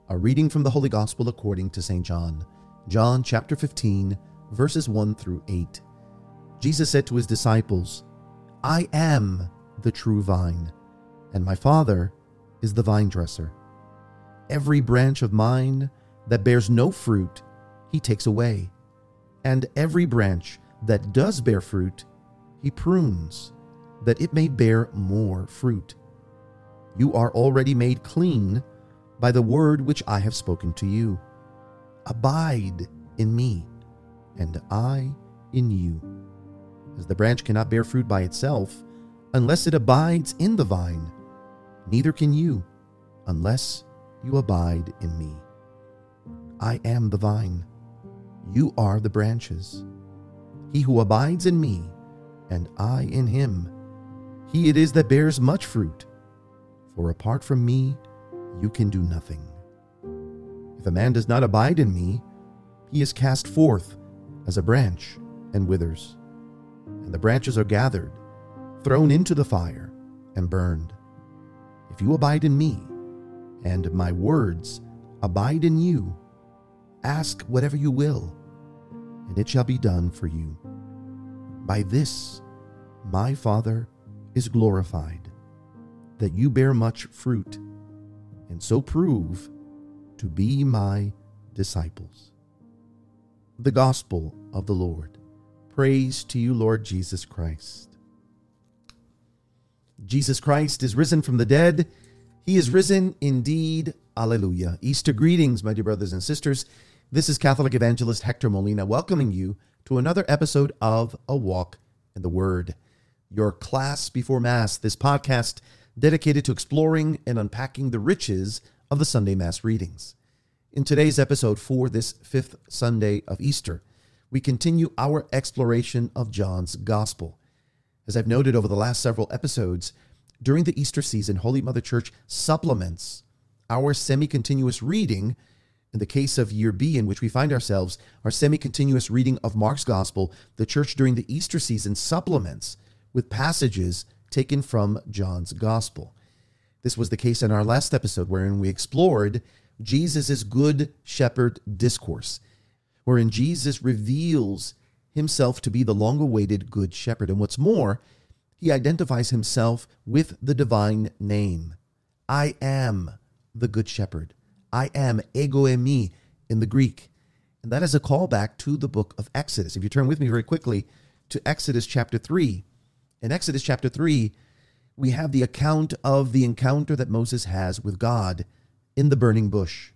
A reading from the Holy Gospel according to St. John. John chapter 15, verses 1 through 8. Jesus said to his disciples, I am the true vine, and my Father is the vine dresser. Every branch of mine that bears no fruit, he takes away, and every branch that does bear fruit, he prunes, that it may bear more fruit. You are already made clean by the word which I have spoken to you. Abide in me, and I in you. As the branch cannot bear fruit by itself, unless it abides in the vine, neither can you, unless you abide in me. I am the vine, you are the branches. He who abides in me, and I in him, he it is that bears much fruit. For apart from me, you can do nothing. If a man does not abide in me, he is cast forth as a branch and withers, and the branches are gathered, thrown into the fire, and burned. If you abide in me, and my words abide in you, ask whatever you will, and it shall be done for you. By this my Father is glorified, that you bear much fruit, and so prove to be my disciples. The Gospel of the Lord. Praise to you, Lord Jesus Christ. Jesus Christ is risen from the dead. He is risen indeed. Alleluia. Easter greetings, my dear brothers and sisters. This is Catholic Evangelist Hector Molina welcoming you to another episode of A Walk in the Word, your class before Mass, this podcast dedicated to exploring and unpacking the riches of the Sunday Mass readings. In today's episode for this fifth Sunday of Easter, we continue our exploration of John's Gospel. As I've noted over the last several episodes, during the Easter season, Holy Mother Church supplements our semi-continuous reading. In the case of Year B, in which we find ourselves, our semi-continuous reading of Mark's Gospel, the Church during the Easter season supplements with passages taken from John's Gospel. This was the case in our last episode, wherein we explored Jesus' Good Shepherd discourse, wherein Jesus reveals himself to be the long-awaited Good Shepherd. And what's more, he identifies himself with the divine name. I am the Good Shepherd. I am, ego eimi in the Greek. And that is a callback to the book of Exodus. If you turn with me very quickly to Exodus chapter 3. In Exodus chapter 3, we have the account of the encounter that Moses has with God in the burning bush.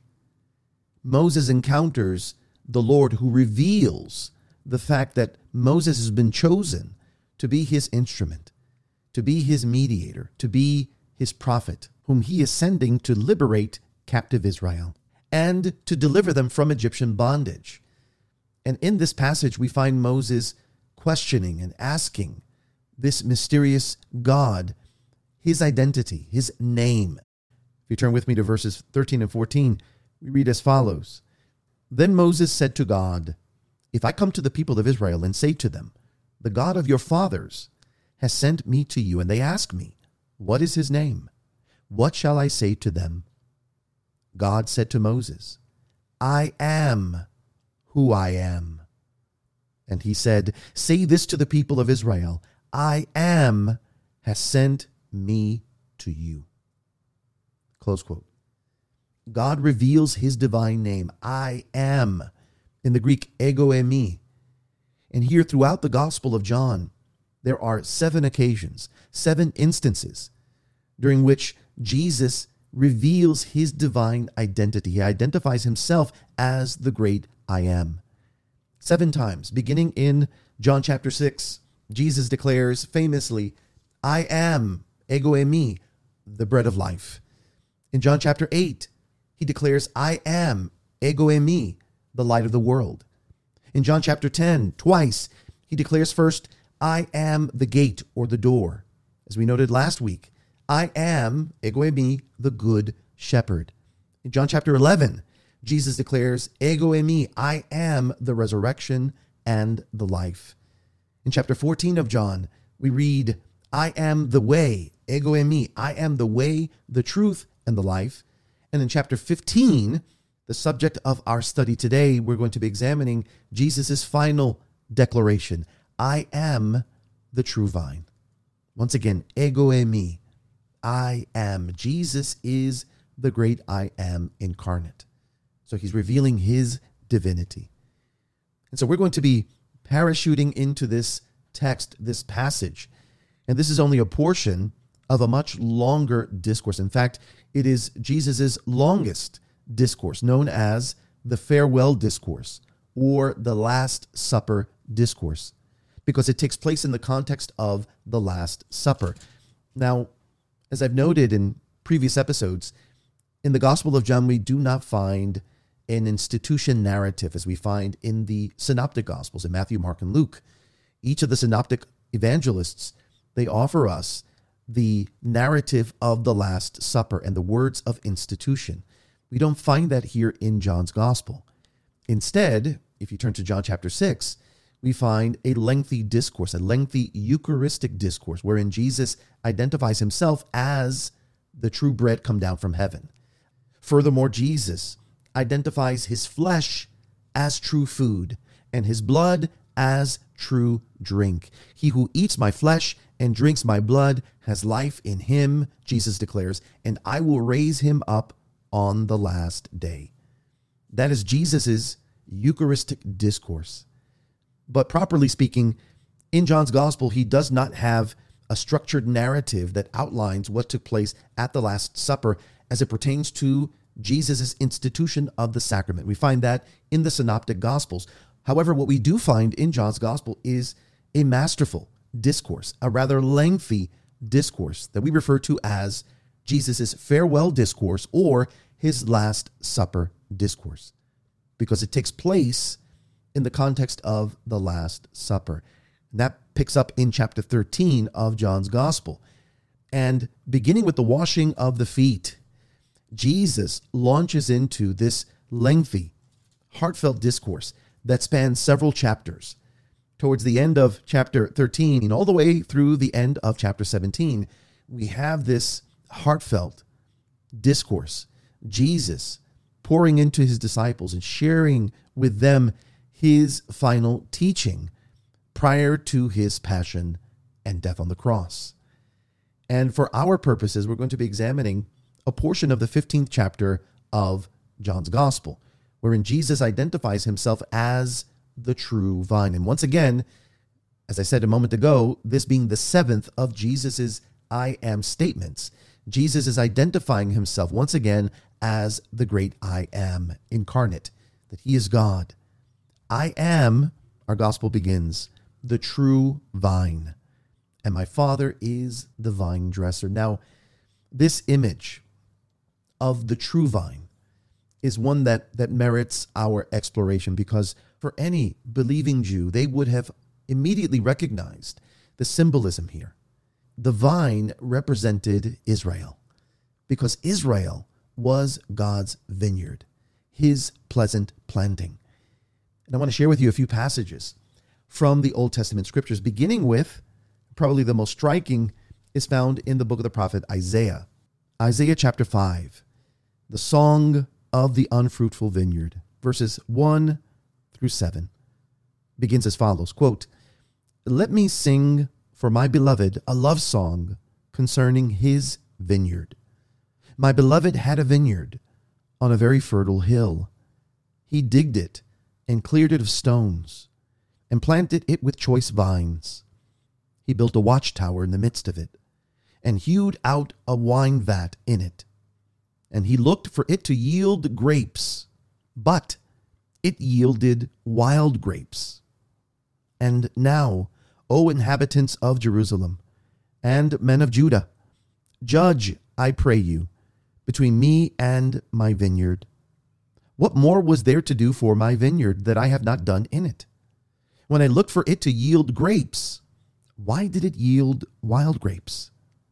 Moses encounters the Lord, who reveals the fact that Moses has been chosen to be his instrument, to be his mediator, to be his prophet, whom he is sending to liberate captive Israel and to deliver them from Egyptian bondage. And in this passage, we find Moses questioning and asking this mysterious God, his identity, his name. If you turn with me to verses 13 and 14, we read as follows. Then Moses said to God, if I come to the people of Israel and say to them, the God of your fathers has sent me to you, and they ask me, what is his name? What shall I say to them? God said to Moses, I am who I am. And he said, say this to the people of Israel, I am has sent me to you. Close quote. God reveals his divine name, I am, in the Greek, ego eimi. And here throughout the Gospel of John, there are 7 occasions, 7 instances during which Jesus reveals his divine identity. He identifies himself as the great I am. 7 times, beginning in John chapter 6, Jesus declares famously, I am, ego eimi, the bread of life. In John chapter 8, he declares, I am, ego eimi, the light of the world. In John chapter 10, twice, he declares first, I am the gate or the door. As we noted last week, I am, ego eimi, the good shepherd. In John chapter 11, Jesus declares, ego eimi, I am the resurrection and the life. In chapter 14 of John, we read, I am the way, ego eimi, I am the way, the truth, and the life. And in chapter 15, the subject of our study today, we're going to be examining Jesus' final declaration. I am the true vine. Once again, ego eimi. I am. Jesus is the great I am incarnate. So he's revealing his divinity. And so we're going to be parachuting into this text, this passage. And this is only a portion of a much longer discourse. In fact, it is Jesus' longest discourse, known as the farewell discourse or the Last Supper discourse, because it takes place in the context of the Last Supper. Now, as I've noted in previous episodes, in the Gospel of John, we do not find an institution narrative as we find in the Synoptic Gospels, in Matthew, Mark, and Luke. Each of the Synoptic evangelists, they offer us the narrative of the Last Supper and the words of institution. We don't find that here in John's Gospel. Instead, if you turn to John chapter 6, we find a lengthy discourse, a lengthy Eucharistic discourse, wherein Jesus identifies himself as the true bread come down from heaven. Furthermore, Jesus identifies his flesh as true food and his blood as true drink. He who eats my flesh and drinks my blood has life in him, Jesus declares, and I will raise him up on the last day. That is Jesus' Eucharistic discourse. But properly speaking, in John's Gospel, he does not have a structured narrative that outlines what took place at the Last Supper as it pertains to Jesus' institution of the sacrament. We find that in the Synoptic Gospels. However, what we do find in John's Gospel is a masterful discourse, a rather lengthy discourse that we refer to as Jesus' farewell discourse or his Last Supper discourse, because it takes place in the context of the Last Supper. And that picks up in chapter 13 of John's Gospel. And beginning with the washing of the feet, Jesus launches into this lengthy, heartfelt discourse that spans several chapters. Towards the end of chapter 13 and all the way through the end of chapter 17, we have this heartfelt discourse. Jesus pouring into his disciples and sharing with them his final teaching prior to his passion and death on the cross. And for our purposes, we're going to be examining a portion of the 15th chapter of John's Gospel, wherein Jesus identifies himself as the true vine. And once again, as I said a moment ago, this being the seventh of Jesus's I am statements, Jesus is identifying himself once again as the great I am incarnate, that he is God. I am, our gospel begins, the true vine, and my Father is the vine dresser. Now, this image of the true vine is one that merits our exploration, because for any believing Jew, they would have immediately recognized the symbolism here. The vine represented Israel, because Israel was God's vineyard, his pleasant planting. And I want to share with you a few passages from the Old Testament scriptures, beginning with probably the most striking is found in the book of the prophet Isaiah. Isaiah chapter 5, the song of the unfruitful vineyard, verses 1 through 7, begins as follows, quote, "Let me sing for my beloved a love song concerning his vineyard. My beloved had a vineyard on a very fertile hill. He digged it and cleared it of stones and planted it with choice vines. He built a watchtower in the midst of it and hewed out a wine vat in it. And he looked for it to yield grapes, but it yielded wild grapes. And now, O inhabitants of Jerusalem and men of Judah, judge, I pray you, between me and my vineyard. What more was there to do for my vineyard that I have not done in it? When I looked for it to yield grapes, why did it yield wild grapes?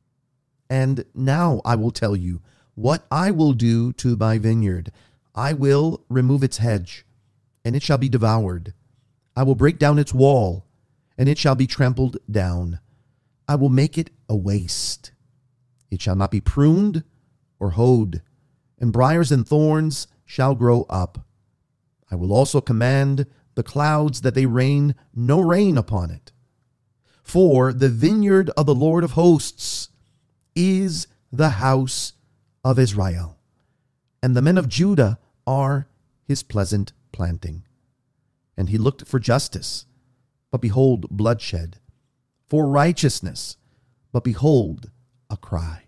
And now I will tell you what I will do to my vineyard. I will remove its hedge, and it shall be devoured. I will break down its wall, and it shall be trampled down. I will make it a waste. It shall not be pruned or hoed, and briars and thorns shall grow up. I will also command the clouds that they rain no rain upon it. For the vineyard of the Lord of hosts is the house of Israel, and the men of Judah are his pleasant planting. And he looked for justice, but behold, bloodshed, for righteousness, but behold, a cry.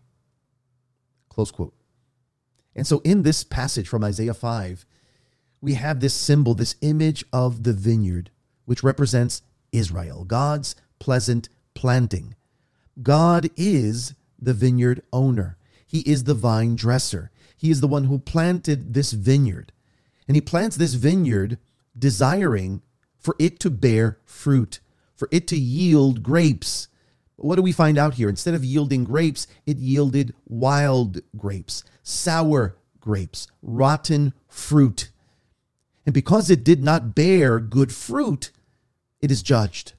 Close quote. And so in this passage from Isaiah 5, we have this symbol, this image of the vineyard, which represents Israel, God's pleasant planting. God is the vineyard owner. He is the vine dresser. He is the one who planted this vineyard. And he plants this vineyard desiring for it to bear fruit, for it to yield grapes. But what do we find out here? Instead of yielding grapes, it yielded wild grapes, sour grapes, rotten fruit. And because it did not bear good fruit, it is judged.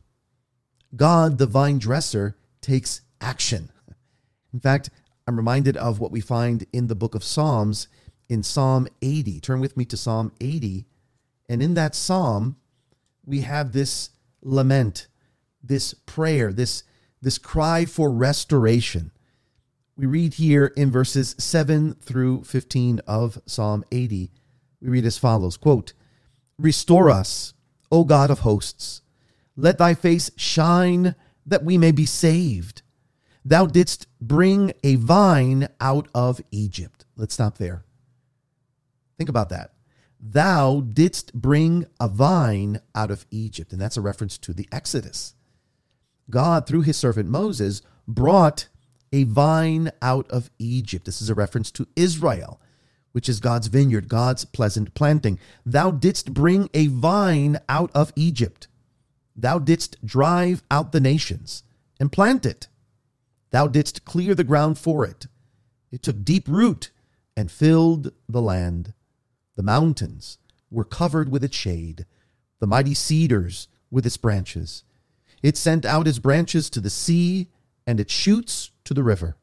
God, the vine dresser, takes action. In fact, I'm reminded of what we find in the book of Psalms, in Psalm 80. Turn with me to Psalm 80. And in that psalm, we have this lament, this prayer, this cry for restoration. We read here in verses 7 through 15 of Psalm 80. We read as follows, quote, "Restore us, O God of hosts. Let thy face shine that we may be saved. Thou didst bring a vine out of Egypt." Let's stop there. Think about that. Thou didst bring a vine out of Egypt. And that's a reference to the Exodus. God, through his servant Moses, brought a vine out of Egypt. This is a reference to Israel, which is God's vineyard, God's pleasant planting. Thou didst bring a vine out of Egypt. Thou didst drive out the nations and plant it. Thou didst clear the ground for it. It took deep root and filled the land. The mountains were covered with its shade, the mighty cedars with its branches. It sent out its branches to the sea and its shoots to the river.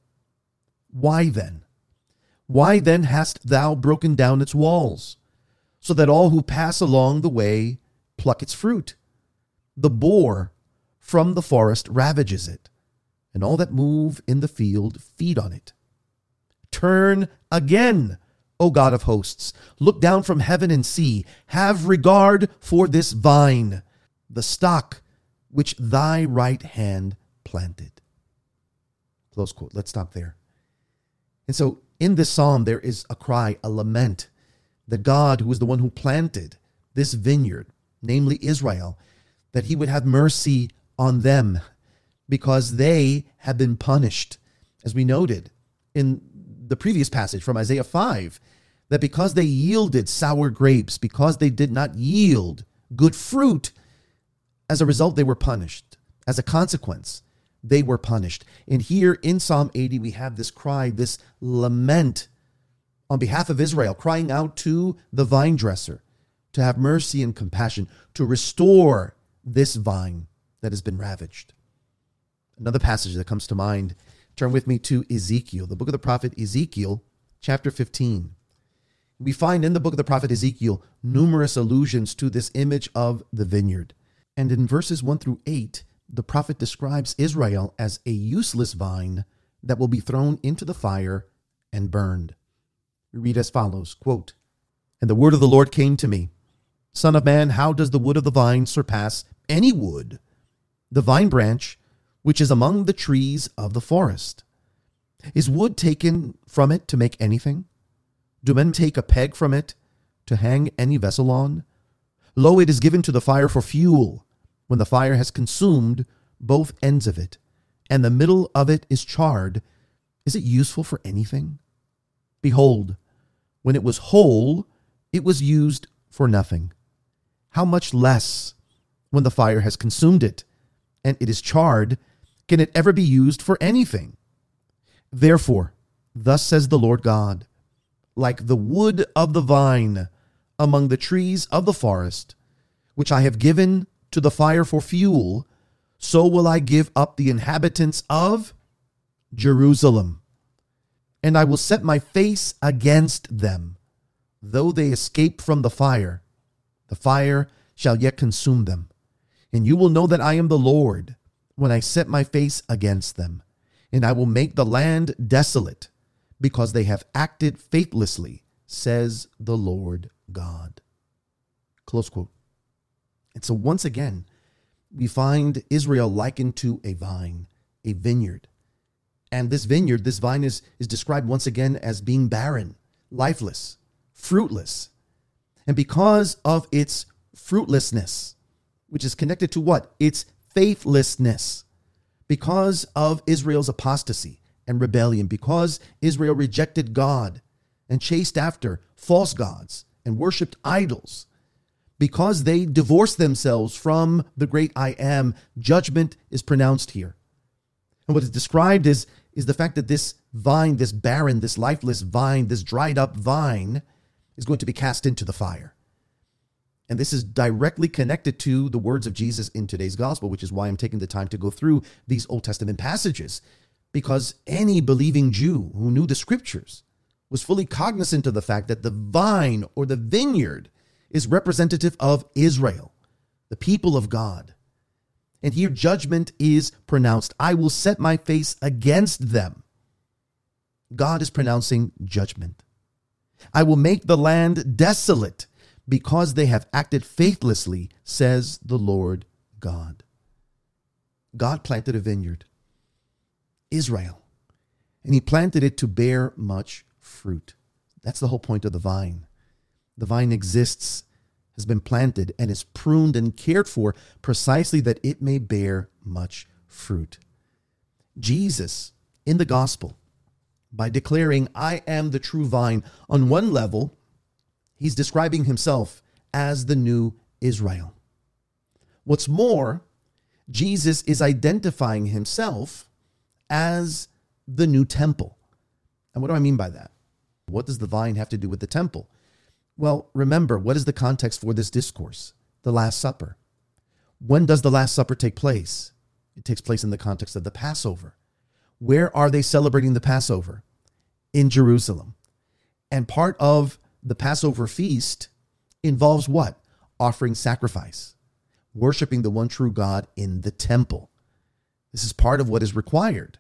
Why then? Why then hast thou broken down its walls, so that all who pass along the way pluck its fruit? The boar from the forest ravages it, and all that move in the field feed on it. Turn again, O God of hosts. Look down from heaven and see. Have regard for this vine, the stock which thy right hand planted. Close quote. Let's stop there. And so in this psalm, there is a cry, a lament, that God, who is the one who planted this vineyard, namely Israel, that he would have mercy on them because they have been punished. As we noted in the previous passage from Isaiah 5, that because they yielded sour grapes, because they did not yield good fruit, as a result, they were punished. As a consequence, they were punished. And here in Psalm 80, we have this cry, this lament on behalf of Israel, crying out to the vine dresser to have mercy and compassion, to restore this vine that has been ravaged. Another passage that comes to mind, turn with me to Ezekiel, the book of the prophet Ezekiel, chapter 15. We find in the book of the prophet Ezekiel numerous allusions to this image of the vineyard. And in verses 1 through 8, the prophet describes Israel as a useless vine that will be thrown into the fire and burned. We read as follows, quote, "And the word of the Lord came to me, Son of man, how does the wood of the vine surpass any wood? The vine branch, which is among the trees of the forest. Is wood taken from it to make anything? Do men take a peg from it to hang any vessel on? Lo, it is given to the fire for fuel, when the fire has consumed both ends of it, and the middle of it is charred. Is it useful for anything? Behold, when it was whole, it was used for nothing. How much less, when the fire has consumed it, and it is charred, can it ever be used for anything? Therefore, thus says the Lord God, like the wood of the vine among the trees of the forest, which I have given to the fire for fuel, so will I give up the inhabitants of Jerusalem. and I will set my face against them. Though they escape from the fire shall yet consume them. And you will know that I am the Lord when I set my face against them. And I will make the land desolate because they have acted faithlessly, says the Lord God. Close quote. And so once again, we find Israel likened to a vine, a vineyard. And this vineyard, this vine is described once again as being barren, lifeless, fruitless. And because of its fruitlessness, which is connected to what? Its faithlessness. Because of Israel's apostasy and rebellion, because Israel rejected God and chased after false gods and worshiped idols, because they divorced themselves from the great I Am, judgment is pronounced here. And what is described is the fact that this vine, this barren, this lifeless vine, this dried up vine is going to be cast into the fire. And this is directly connected to the words of Jesus in today's gospel, which is why I'm taking the time to go through these Old Testament passages, because any believing Jew who knew the scriptures was fully cognizant of the fact that the vine or the vineyard is representative of Israel, the people of God. And here judgment is pronounced. I will set my face against them. God is pronouncing judgment. I will make the land desolate because they have acted faithlessly, says the Lord God. God planted a vineyard, Israel, and he planted it to bear much fruit. That's the whole point of the vine. The vine exists, has been planted, and is pruned and cared for precisely that it may bear much fruit. Jesus, in the gospel, by declaring, I am the true vine, on one level, he's describing himself as the new Israel. What's more, Jesus is identifying himself as the new temple. And what do I mean by that? What does the vine have to do with the temple? Well, remember, what is the context for this discourse? The Last Supper. When does the Last Supper take place? It takes place in the context of the Passover. Where are they celebrating the Passover? In Jerusalem. And part of the Passover feast involves what? Offering sacrifice, worshiping the one true God in the temple. This is part of what is required.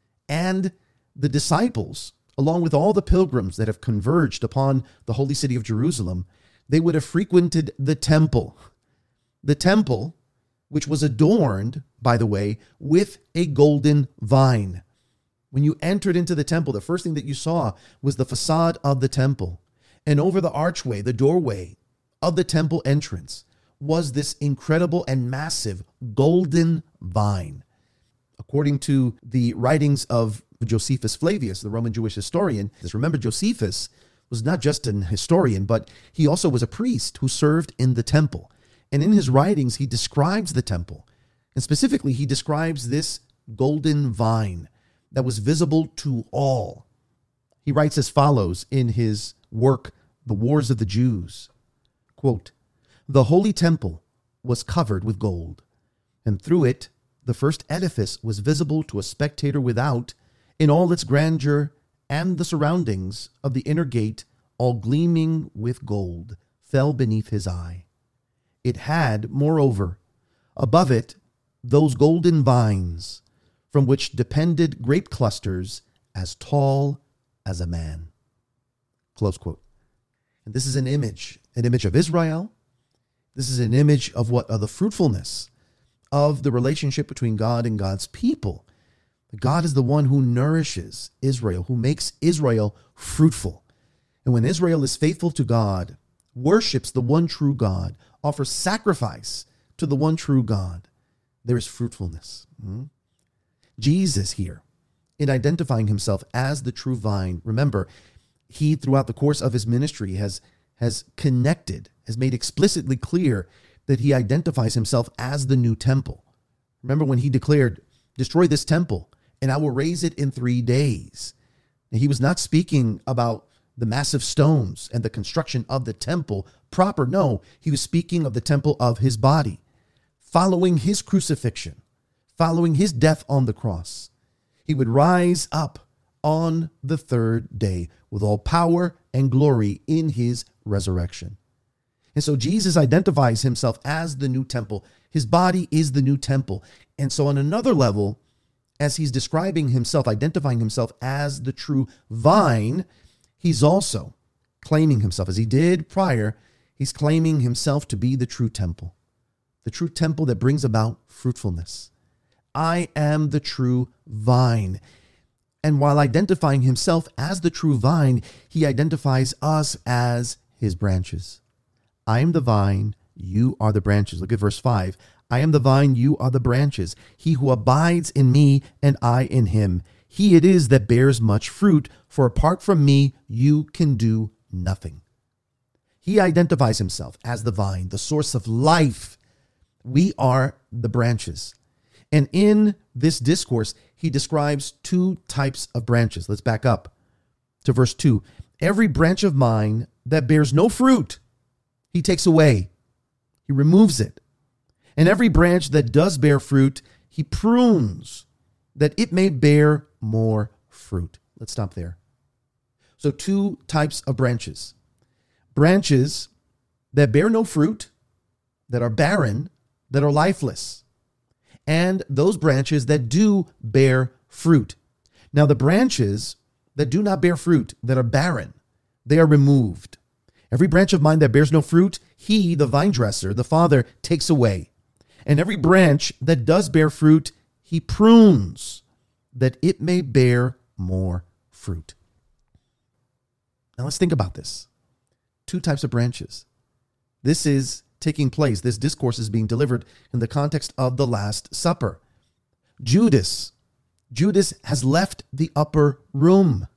And the disciples, along with all the pilgrims that have converged upon the holy city of Jerusalem, they would have frequented the temple. The temple, which was adorned, by the way, with a golden vine. When you entered into the temple, the first thing that you saw was the facade of the temple. And over the archway, the doorway of the temple entrance, was this incredible and massive golden vine. According to the writings of Josephus Flavius, the Roman Jewish historian, remember Josephus was not just an historian, but he also was a priest who served in the temple. And in his writings, he describes the temple. And specifically, he describes this golden vine that was visible to all. He writes as follows in his work, The Wars of the Jews. Quote, the holy temple was covered with gold, and through it the first edifice was visible to a spectator without, in all its grandeur, and the surroundings of the inner gate, all gleaming with gold, fell beneath his eye. It had, moreover, above it those golden vines, from which depended grape clusters as tall as a man. Close quote. And this is an image of Israel. This is an image of what? Of the fruitfulness of the relationship between God and God's people. God is the one who nourishes Israel, who makes Israel fruitful. And when Israel is faithful to God, worships the one true God, offers sacrifice to the one true God, there is fruitfulness. Jesus here, in identifying himself as the true vine, remember, he, throughout the course of his ministry, has connected, has made explicitly clear that he identifies himself as the new temple. Remember when he declared, destroy this temple, and I will raise it in 3 days. And he was not speaking about the massive stones and the construction of the temple proper. No, he was speaking of the temple of his body, following his crucifixion, following his death on the cross. He would rise up on the third day with all power and glory in his resurrection. And so Jesus identifies himself as the new temple. His body is the new temple. And so on another level, as he's describing himself, identifying himself as the true vine, he's also claiming himself, as he did prior, he's claiming himself to be the true temple that brings about fruitfulness. I am the true vine. And while identifying himself as the true vine, he identifies us as his branches. I am the vine, you are the branches. Look at verse 5. I am the vine, you are the branches. He who abides in me and I in him, he it is that bears much fruit, for apart from me, you can do nothing. He identifies himself as the vine, the source of life. We are the branches. And in this discourse, he describes two types of branches. Let's back up to verse 2. Every branch of mine that bears no fruit, he takes away. He removes it. And every branch that does bear fruit, he prunes, that it may bear more fruit. Let's stop there. So two types of branches. Branches that bear no fruit, that are barren, that are lifeless. And those branches that do bear fruit. Now the branches that do not bear fruit, that are barren, they are removed. Every branch of mine that bears no fruit, he, the vine dresser, the Father, takes away. And every branch that does bear fruit, he prunes, that it may bear more fruit. Now let's think about this. Two types of branches. This is taking place. This discourse is being delivered in the context of the Last Supper. Judas has left the upper room,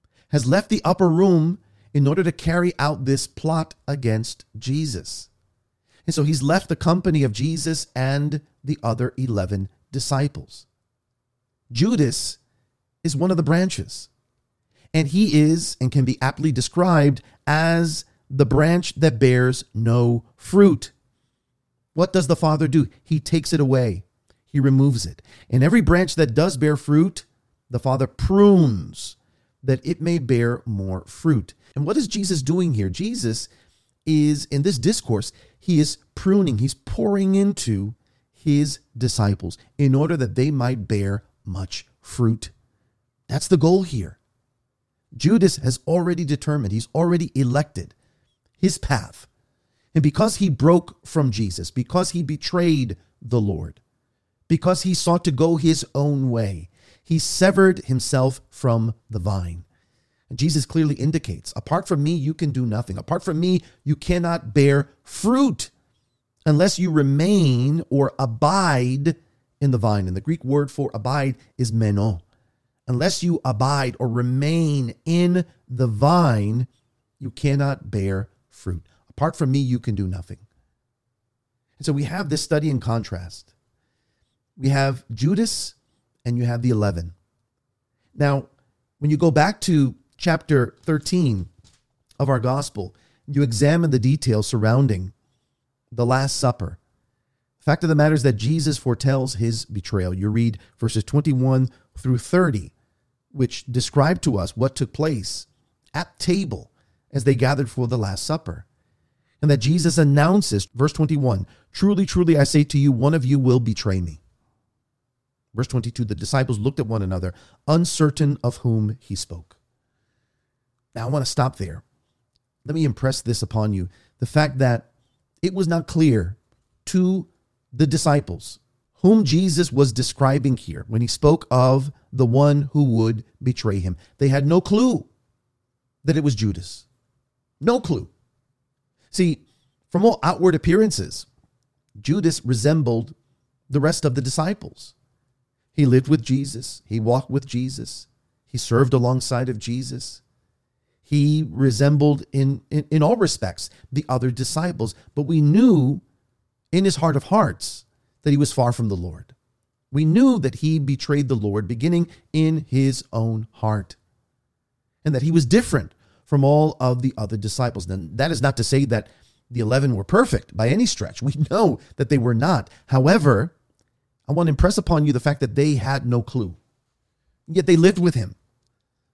in order to carry out this plot against Jesus. And so he's left the company of Jesus and the other 11 disciples. Judas is one of the branches, and he is and can be aptly described as the branch that bears no fruit. What does the Father do? He takes it away. He removes it. And every branch that does bear fruit, the Father prunes, that it may bear more fruit. And what is Jesus doing here? Jesus is, in this discourse, he is pruning, he's pouring into his disciples in order that they might bear much fruit. That's the goal here. Judas has already determined, he's already elected his path. And because he broke from Jesus, because he betrayed the Lord, because he sought to go his own way, he severed himself from the vine. And Jesus clearly indicates, apart from me, you can do nothing. Apart from me, you cannot bear fruit unless you remain or abide in the vine. And the Greek word for abide is meno. Unless you abide or remain in the vine, you cannot bear fruit. Apart from me, you can do nothing. And so we have this study in contrast. We have Judas and you have the 11. Now, when you go back to chapter 13 of our gospel, you examine the details surrounding the Last Supper. The fact of the matter is that Jesus foretells his betrayal. You read verses 21 through 30, which describe to us what took place at table as they gathered for the Last Supper. And that Jesus announces, verse 21, truly, truly, I say to you, one of you will betray me. Verse 22, the disciples looked at one another, uncertain of whom he spoke. Now, I want to stop there. Let me impress this upon you. The fact that it was not clear to the disciples whom Jesus was describing here when he spoke of the one who would betray him. They had no clue that it was Judas. No clue. See, from all outward appearances, Judas resembled the rest of the disciples. He lived with Jesus. He walked with Jesus. He served alongside of Jesus. He resembled in all respects the other disciples, but we knew in his heart of hearts that he was far from the Lord. We knew that he betrayed the Lord beginning in his own heart, and that he was different from all of the other disciples. Then that is not to say that the 11 were perfect by any stretch. We know that they were not. However, I want to impress upon you the fact that they had no clue. Yet they lived with him.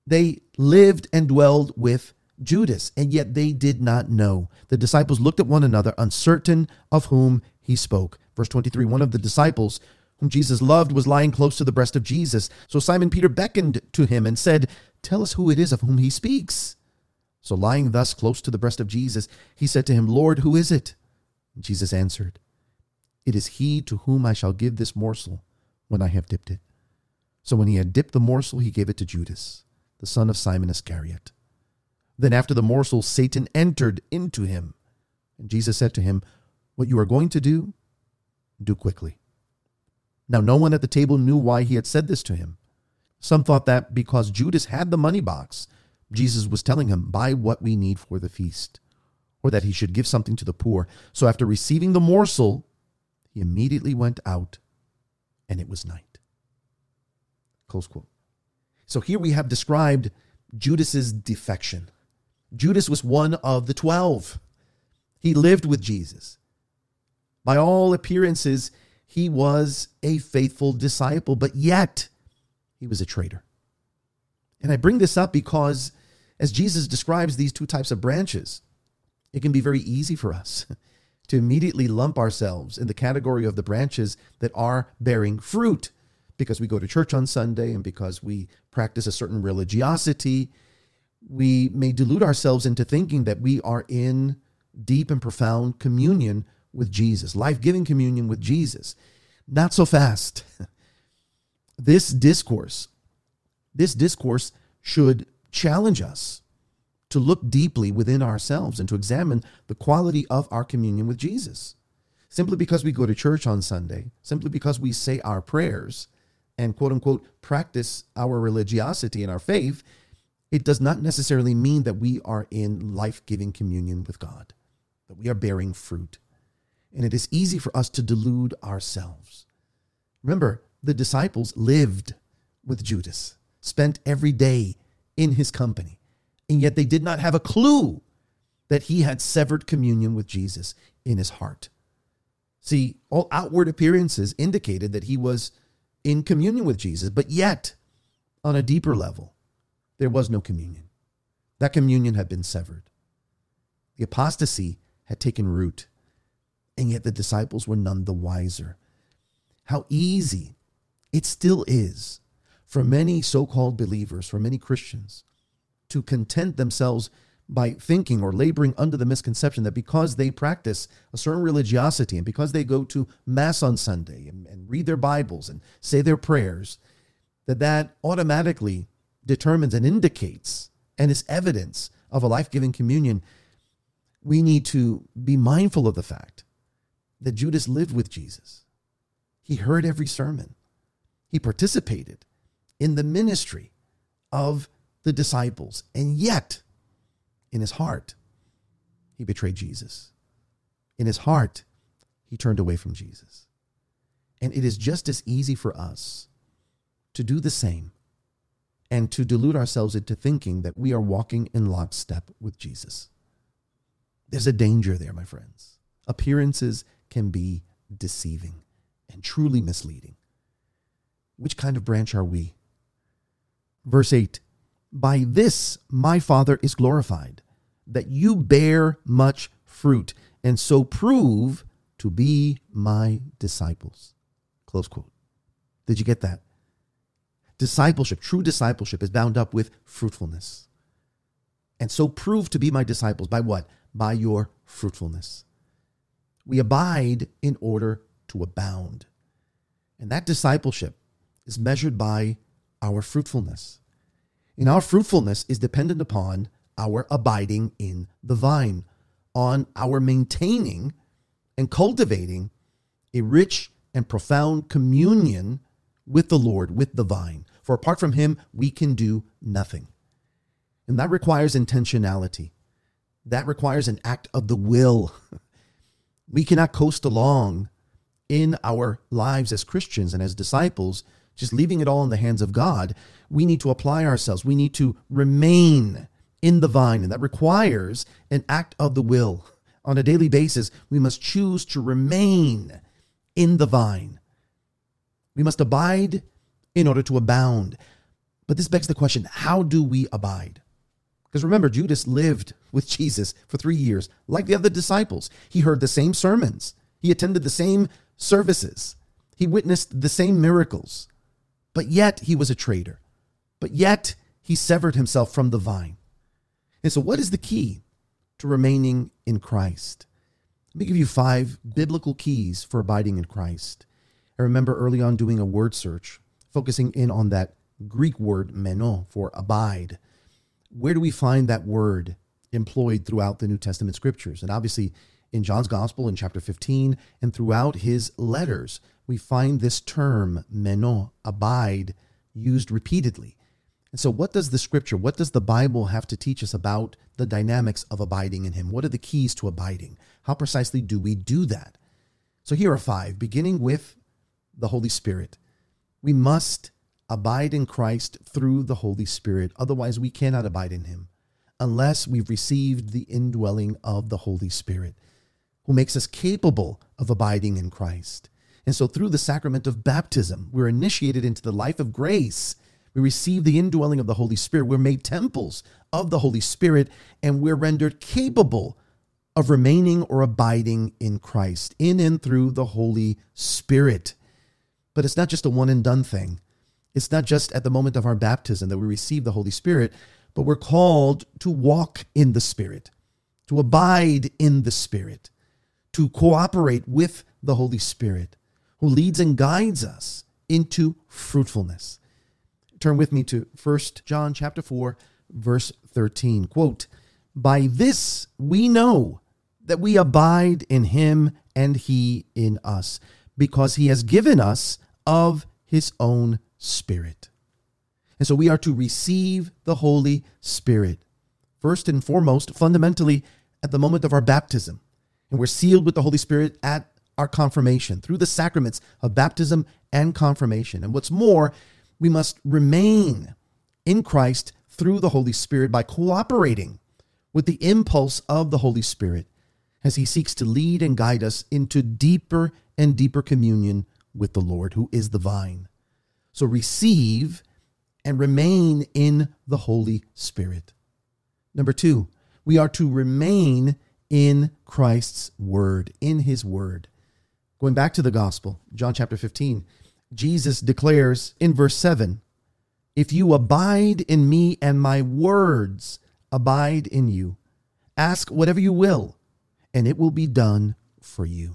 They lived and dwelled with Judas, and yet they did not know. The disciples looked at one another, uncertain of whom he spoke. Verse 23, one of the disciples whom Jesus loved was lying close to the breast of Jesus. So Simon Peter beckoned to him and said, "Tell us who it is of whom he speaks." So lying thus close to the breast of Jesus, he said to him, "Lord, who is it?" And Jesus answered, "It is he to whom I shall give this morsel when I have dipped it." So when he had dipped the morsel, he gave it to Judas, the son of Simon Iscariot. Then after the morsel, Satan entered into him. And Jesus said to him, "What you are going to do, do quickly." Now no one at the table knew why he had said this to him. Some thought that because Judas had the money box, Jesus was telling him, "Buy what we need for the feast," or that he should give something to the poor. So after receiving the morsel, he immediately went out, and it was night. Close quote. So here we have described Judas's defection. Judas was one of the 12. He lived with Jesus. By all appearances, he was a faithful disciple, but yet he was a traitor. And I bring this up because as Jesus describes these two types of branches, it can be very easy for us to immediately lump ourselves in the category of the branches that are bearing fruit because we go to church on Sunday and because we practice a certain religiosity. We may delude ourselves into thinking that we are in deep and profound communion with Jesus, life-giving communion with Jesus. Not so fast. This discourse should challenge us to look deeply within ourselves and to examine the quality of our communion with Jesus. Simply because we go to church on Sunday, simply because we say our prayers and quote unquote practice our religiosity and our faith, it does not necessarily mean that we are in life-giving communion with God, that we are bearing fruit. And it is easy for us to delude ourselves. Remember, the disciples lived with Judas, spent every day in his company, and yet they did not have a clue that he had severed communion with Jesus in his heart. See, all outward appearances indicated that he was in communion with Jesus, but yet, on a deeper level, there was no communion. That communion had been severed. The apostasy had taken root, and yet the disciples were none the wiser. How easy it still is for many so-called believers, for many Christians, to content themselves by thinking or laboring under the misconception that because they practice a certain religiosity and because they go to Mass on Sunday and read their Bibles and say their prayers, that automatically determines and indicates and is evidence of a life-giving communion. We need to be mindful of the fact that Judas lived with Jesus. He heard every sermon. He participated in the ministry of the disciples, and yet, in his heart, he betrayed Jesus. In his heart, he turned away from Jesus. And it is just as easy for us to do the same and to delude ourselves into thinking that we are walking in lockstep with Jesus. There's a danger there, my friends. Appearances can be deceiving and truly misleading. Which kind of branch are we? Verse 8, "By this my Father is glorified, that you bear much fruit, and so prove to be my disciples." Close quote. Did you get that? Discipleship, true discipleship, is bound up with fruitfulness. And so prove to be my disciples by what? By your fruitfulness. We abide in order to abound. And that discipleship is measured by our fruitfulness. And our fruitfulness is dependent upon our abiding in the vine, on our maintaining and cultivating a rich and profound communion with the Lord, with the vine. For apart from him, we can do nothing. And that requires intentionality. That requires an act of the will. We cannot coast along in our lives as Christians and as disciples, just leaving it all in the hands of God. We need to apply ourselves. We need to remain in the vine, and that requires an act of the will. On a daily basis, we must choose to remain in the vine. We must abide in order to abound. But this begs the question, how do we abide? Because remember, Judas lived with Jesus for 3 years, like the other disciples. He heard the same sermons. He attended the same services. He witnessed the same miracles. But yet he was a traitor. But yet he severed himself from the vine. And so what is the key to remaining in Christ? Let me give you 5 biblical keys for abiding in Christ. I remember early on doing a word search, focusing in on that Greek word meno for abide. Where do we find that word employed throughout the New Testament scriptures? And obviously in John's gospel in chapter 15 and throughout his letters, we find this term meno, abide, used repeatedly. And so what does the Bible have to teach us about the dynamics of abiding in him? What are the keys to abiding? How precisely do we do that? So here are 5, beginning with the Holy Spirit. We must abide in Christ through the Holy Spirit. Otherwise, we cannot abide in him unless we've received the indwelling of the Holy Spirit, who makes us capable of abiding in Christ. And so through the sacrament of baptism, we're initiated into the life of grace. We receive the indwelling of the Holy Spirit. We're made temples of the Holy Spirit, and we're rendered capable of remaining or abiding in Christ, in and through the Holy Spirit. But it's not just a one and done thing. It's not just at the moment of our baptism that we receive the Holy Spirit, but we're called to walk in the Spirit, to abide in the Spirit, to cooperate with the Holy Spirit, who leads and guides us into fruitfulness. Turn with me to 1 John chapter 4, verse 13. Quote, "By this we know that we abide in him and he in us, because he has given us of his own Spirit." And so we are to receive the Holy Spirit, first and foremost, fundamentally, at the moment of our baptism. And we're sealed with the Holy Spirit at our confirmation, through the sacraments of baptism and confirmation. And what's more, we must remain in Christ through the Holy Spirit by cooperating with the impulse of the Holy Spirit as he seeks to lead and guide us into deeper and deeper communion with the Lord, who is the vine. So receive and remain in the Holy Spirit. Number 2, we are to remain in Christ's word, in his word. Going back to the gospel, John chapter 15, Jesus declares in verse 7, "If you abide in me and my words abide in you, ask whatever you will, and it will be done for you."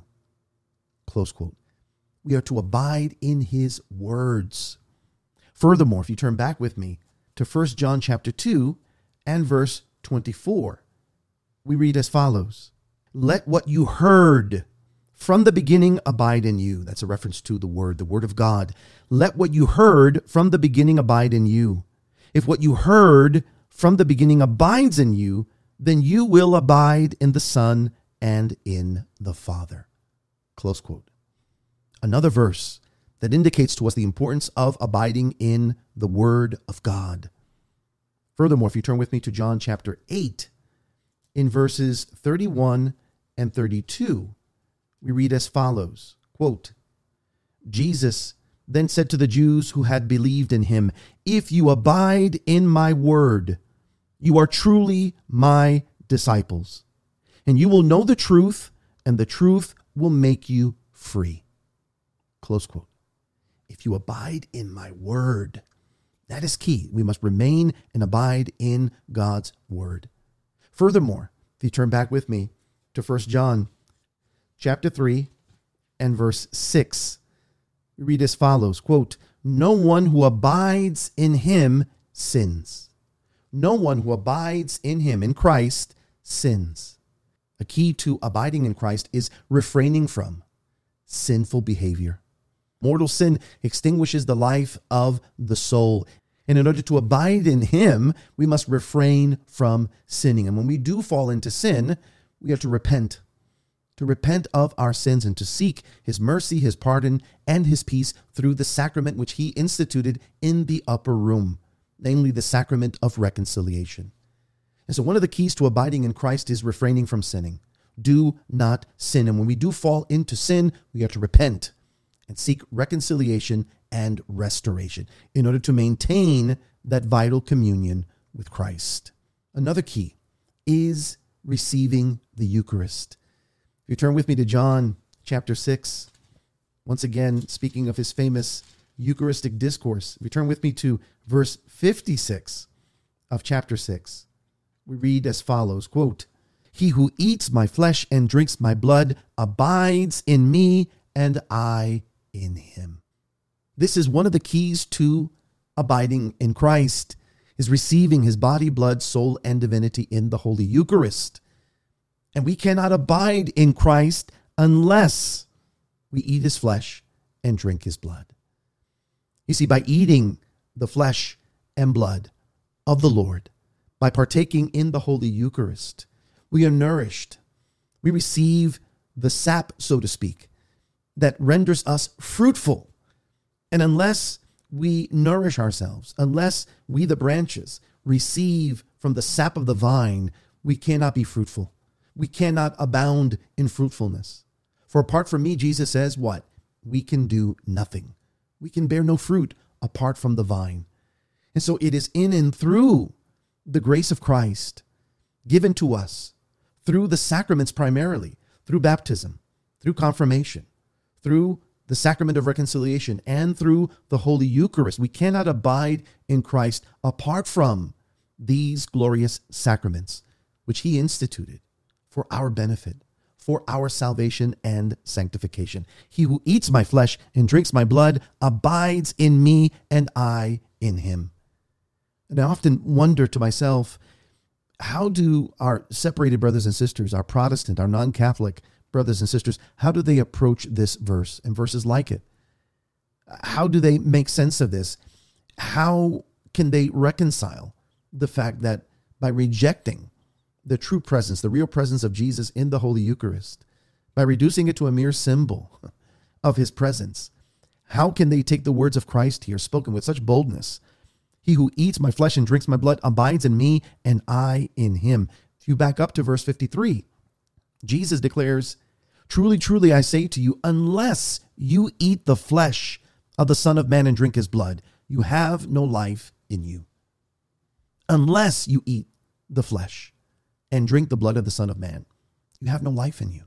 Close quote. We are to abide in his words. Furthermore, if you turn back with me to 1 John chapter 2 and verse 24, we read as follows, "Let what you heard from the beginning abide in you." That's a reference to the word of God. "Let what you heard from the beginning abide in you. If what you heard from the beginning abides in you, then you will abide in the Son and in the Father." Close quote. Another verse that indicates to us the importance of abiding in the Word of God. Furthermore, if you turn with me to John chapter 8, in verses 31 and 32, we read as follows, quote, "Jesus then said to the Jews who had believed in him, 'If you abide in my word, you are truly my disciples, and you will know the truth, and the truth will make you free.'" Close quote. If you abide in my word, that is key. We must remain and abide in God's word. Furthermore, if you turn back with me to 1 John chapter 3 and verse 6, we read as follows, quote, "No one who abides in him sins." No one who abides in him, in Christ, sins. A key to abiding in Christ is refraining from sinful behavior. Mortal sin extinguishes the life of the soul. And in order to abide in him, we must refrain from sinning. And when we do fall into sin, we have to repent of our sins and to seek his mercy, his pardon, and his peace through the sacrament which he instituted in the upper room, namely the sacrament of reconciliation. And so one of the keys to abiding in Christ is refraining from sinning. Do not sin. And when we do fall into sin, we have to repent and seek reconciliation and restoration in order to maintain that vital communion with Christ. Another key is receiving the Eucharist. If you turn with me to John chapter 6, once again, speaking of his famous Eucharistic discourse, if you turn with me to verse 56 of chapter 6, we read as follows, quote, "He who eats my flesh and drinks my blood abides in me, and I in him." This is one of the keys to abiding in Christ, is receiving his body, blood, soul, and divinity in the Holy Eucharist. And we cannot abide in Christ unless we eat his flesh and drink his blood. You see, by eating the flesh and blood of the Lord, by partaking in the Holy Eucharist, we are nourished. We receive the sap, so to speak, that renders us fruitful. And unless we nourish ourselves, unless we, the branches, receive from the sap of the vine, we cannot be fruitful. We cannot abound in fruitfulness. For apart from me, Jesus says, what? We can do nothing. We can bear no fruit apart from the vine. And so it is in and through the grace of Christ given to us through the sacraments, primarily through baptism, through confirmation, through the sacrament of reconciliation, and through the Holy Eucharist. We cannot abide in Christ apart from these glorious sacraments, which he instituted for our benefit, for our salvation and sanctification. He who eats my flesh and drinks my blood abides in me, and I in him. And I often wonder to myself, how do our separated brothers and sisters, our Protestant, our non-Catholic brothers and sisters, how do they approach this verse and verses like it? How do they make sense of this? How can they reconcile the fact that by rejecting the true presence, the real presence of Jesus in the Holy Eucharist, by reducing it to a mere symbol of his presence, how can they take the words of Christ here, spoken with such boldness? He who eats my flesh and drinks my blood abides in me, and I in him. If you back up to verse 53, Jesus declares, "Truly, truly, I say to you, unless you eat the flesh of the Son of Man and drink his blood, you have no life in you." Unless you eat the flesh and drink the blood of the Son of Man, you have no life in you.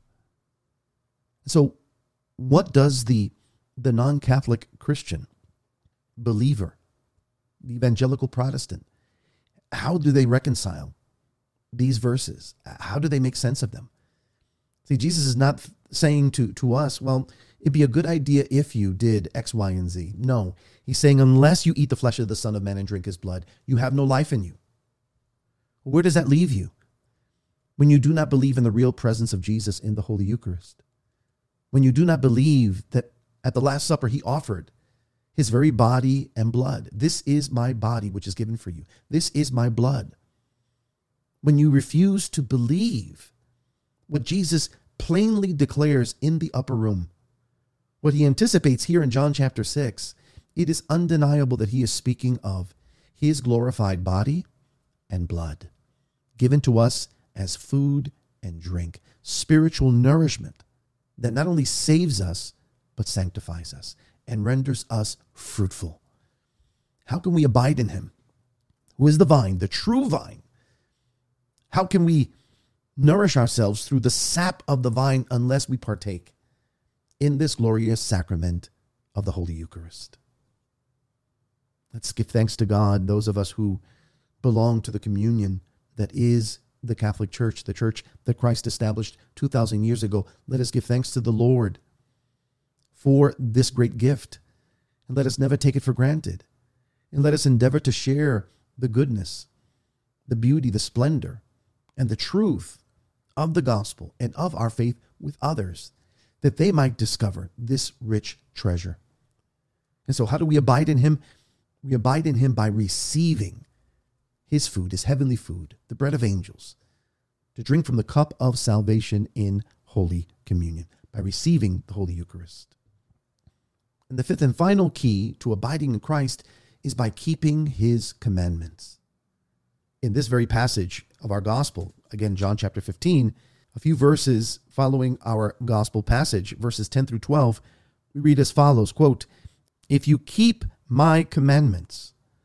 So what does the non-Catholic Christian believer, the evangelical Protestant, how do they reconcile these verses? How do they make sense of them? See, Jesus is not saying to us, well, it'd be a good idea if you did X, Y, and Z. No, he's saying, unless you eat the flesh of the Son of Man and drink his blood, you have no life in you. Where does that leave you? When you do not believe in the real presence of Jesus in the Holy Eucharist. When you do not believe that at the Last Supper he offered his very body and blood. This is my body, which is given for you. This is my blood. When you refuse to believe what Jesus plainly declares in the upper room, what he anticipates here in John chapter 6, it is undeniable that he is speaking of his glorified body and blood, given to us as food and drink, spiritual nourishment that not only saves us, but sanctifies us and renders us fruitful. How can we abide in him, who is the vine, the true vine? How can we nourish ourselves through the sap of the vine unless we partake in this glorious sacrament of the Holy Eucharist? Let's give thanks to God, those of us who belong to the communion that is the Catholic Church, the church that Christ established 2,000 years ago. Let us give thanks to the Lord for this great gift, and let us never take it for granted. And let us endeavor to share the goodness, the beauty, the splendor, and the truth of the gospel and of our faith with others, that they might discover this rich treasure. And so how do we abide in him? We abide in him by receiving his food, his heavenly food, the bread of angels, to drink from the cup of salvation in Holy Communion, by receiving the Holy Eucharist. And the fifth and final key to abiding in Christ is by keeping his commandments. In this very passage of our gospel, again, John chapter 15, a few verses following our gospel passage, verses 10 through 12, we read as follows, quote, "If you keep my commandments,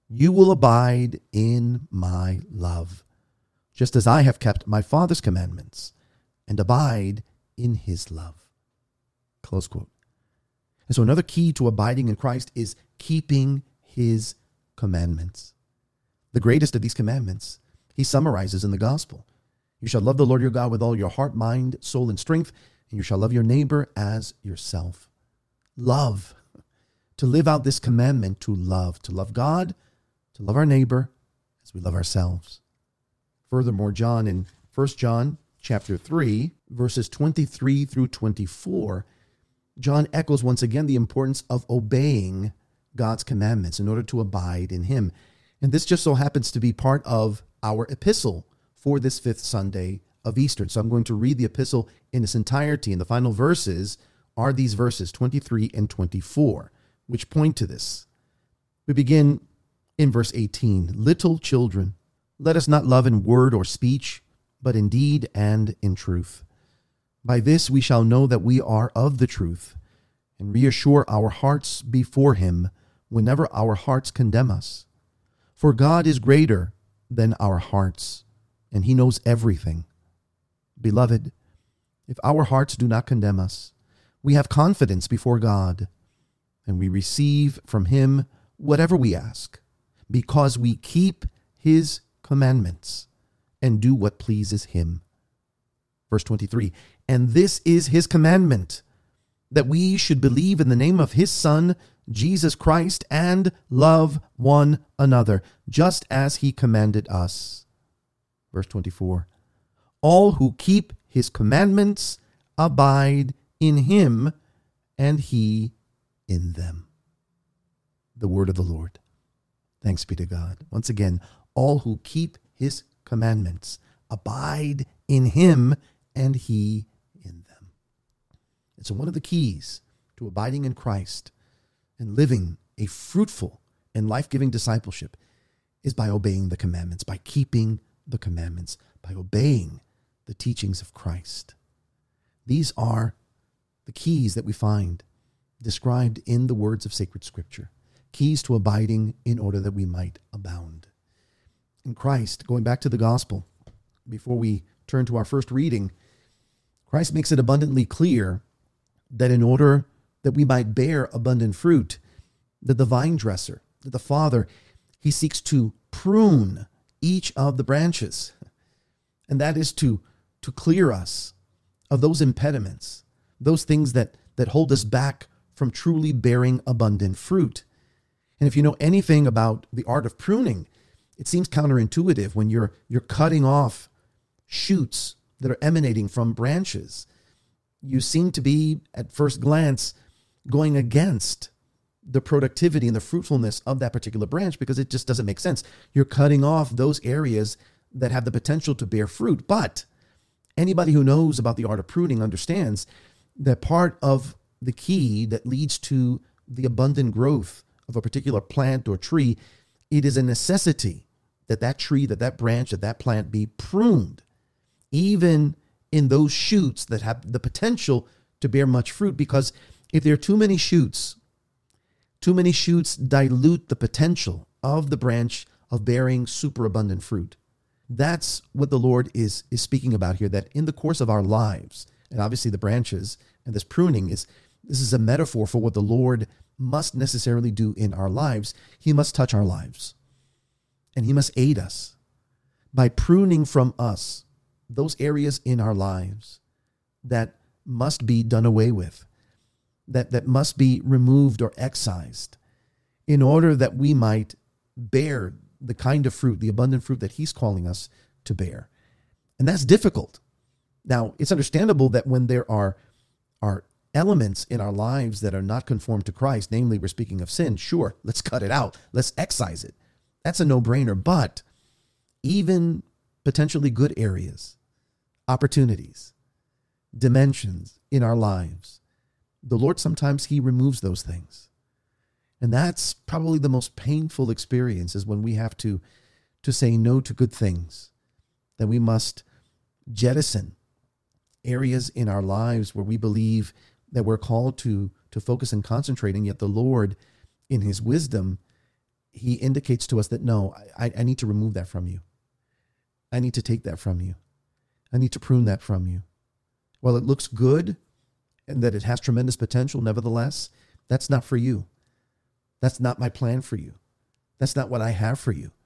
you will abide in my love, just as I have kept my Father's commandments and abide in his love. Close quote. And so another key to abiding in Christ is keeping his commandments. The greatest of these commandments he summarizes in the gospel. You shall love the Lord your God with all your heart, mind, soul, and strength, and you shall love your neighbor as yourself. Love. To live out this commandment, to love God, to love our neighbor as we love ourselves. Furthermore, John in 1 John chapter 3, verses 23 through 24, John echoes once again the importance of obeying God's commandments in order to abide in him. And this just so happens to be part of our epistle for this fifth Sunday of Easter. So I'm going to read the epistle in its entirety, and the final verses are these verses 23 and 24, which point to this. We begin in verse 18. Little children, let us not love in word or speech, but in deed and in truth. By this we shall know that we are of the truth, and reassure our hearts before him whenever our hearts condemn us. For God is greater than our hearts, and he knows everything. Beloved, if our hearts do not condemn us, we have confidence before God, and we receive from him whatever we ask, because we keep his commandments and do what pleases him. Verse 23, and this is his commandment, that we should believe in the name of his Son, Jesus Christ, and love one another, just as he commanded us. Verse 24, all who keep his commandments abide in him, and he in them. The word of the Lord. Thanks be to God. Once again, all who keep his commandments abide in him, and he in them. And so one of the keys to abiding in Christ and living a fruitful and life-giving discipleship is by obeying the commandments, by keeping the commandments, by obeying the teachings of Christ. These are the keys that we find described in the words of sacred scripture, keys to abiding in order that we might abound. In Christ, going back to the gospel, before we turn to our first reading, Christ makes it abundantly clear that in order that we might bear abundant fruit, that the vine dresser, that the Father, he seeks to prune each of the branches. And that is to clear us of those impediments, those things that hold us back from truly bearing abundant fruit. And if you know anything about the art of pruning, it seems counterintuitive when you're cutting off shoots that are emanating from branches. You seem to be, at first glance, going against the productivity and the fruitfulness of that particular branch because it just doesn't make sense. You're cutting off those areas that have the potential to bear fruit. But anybody who knows about the art of pruning understands that part of the key that leads to the abundant growth of a particular plant or tree, it is a necessity that that tree, that branch, that plant be pruned, even in those shoots that have the potential to bear much fruit. Because if there are too many shoots dilute the potential of the branch of bearing superabundant fruit. That's what the Lord is speaking about here, that in the course of our lives, and obviously the branches and this pruning this is a metaphor for what the Lord must necessarily do in our lives. He must touch our lives, and he must aid us by pruning from us those areas in our lives that must be done away with, that must be removed or excised in order that we might bear the kind of fruit, the abundant fruit that he's calling us to bear. And that's difficult. Now, it's understandable that when there are elements in our lives that are not conformed to Christ, namely we're speaking of sin, sure, let's cut it out. Let's excise it. That's a no-brainer. But even potentially good areas, opportunities, dimensions in our lives, the Lord sometimes he removes those things. And that's probably the most painful experience, is when we have to say no to good things, that we must jettison areas in our lives where we believe that we're called to focus and concentrate, and yet the Lord, in his wisdom, he indicates to us that, no, I need to remove that from you. I need to take that from you. I need to prune that from you. While it looks good and that it has tremendous potential, nevertheless, that's not for you. That's not my plan for you. That's not what I have for you.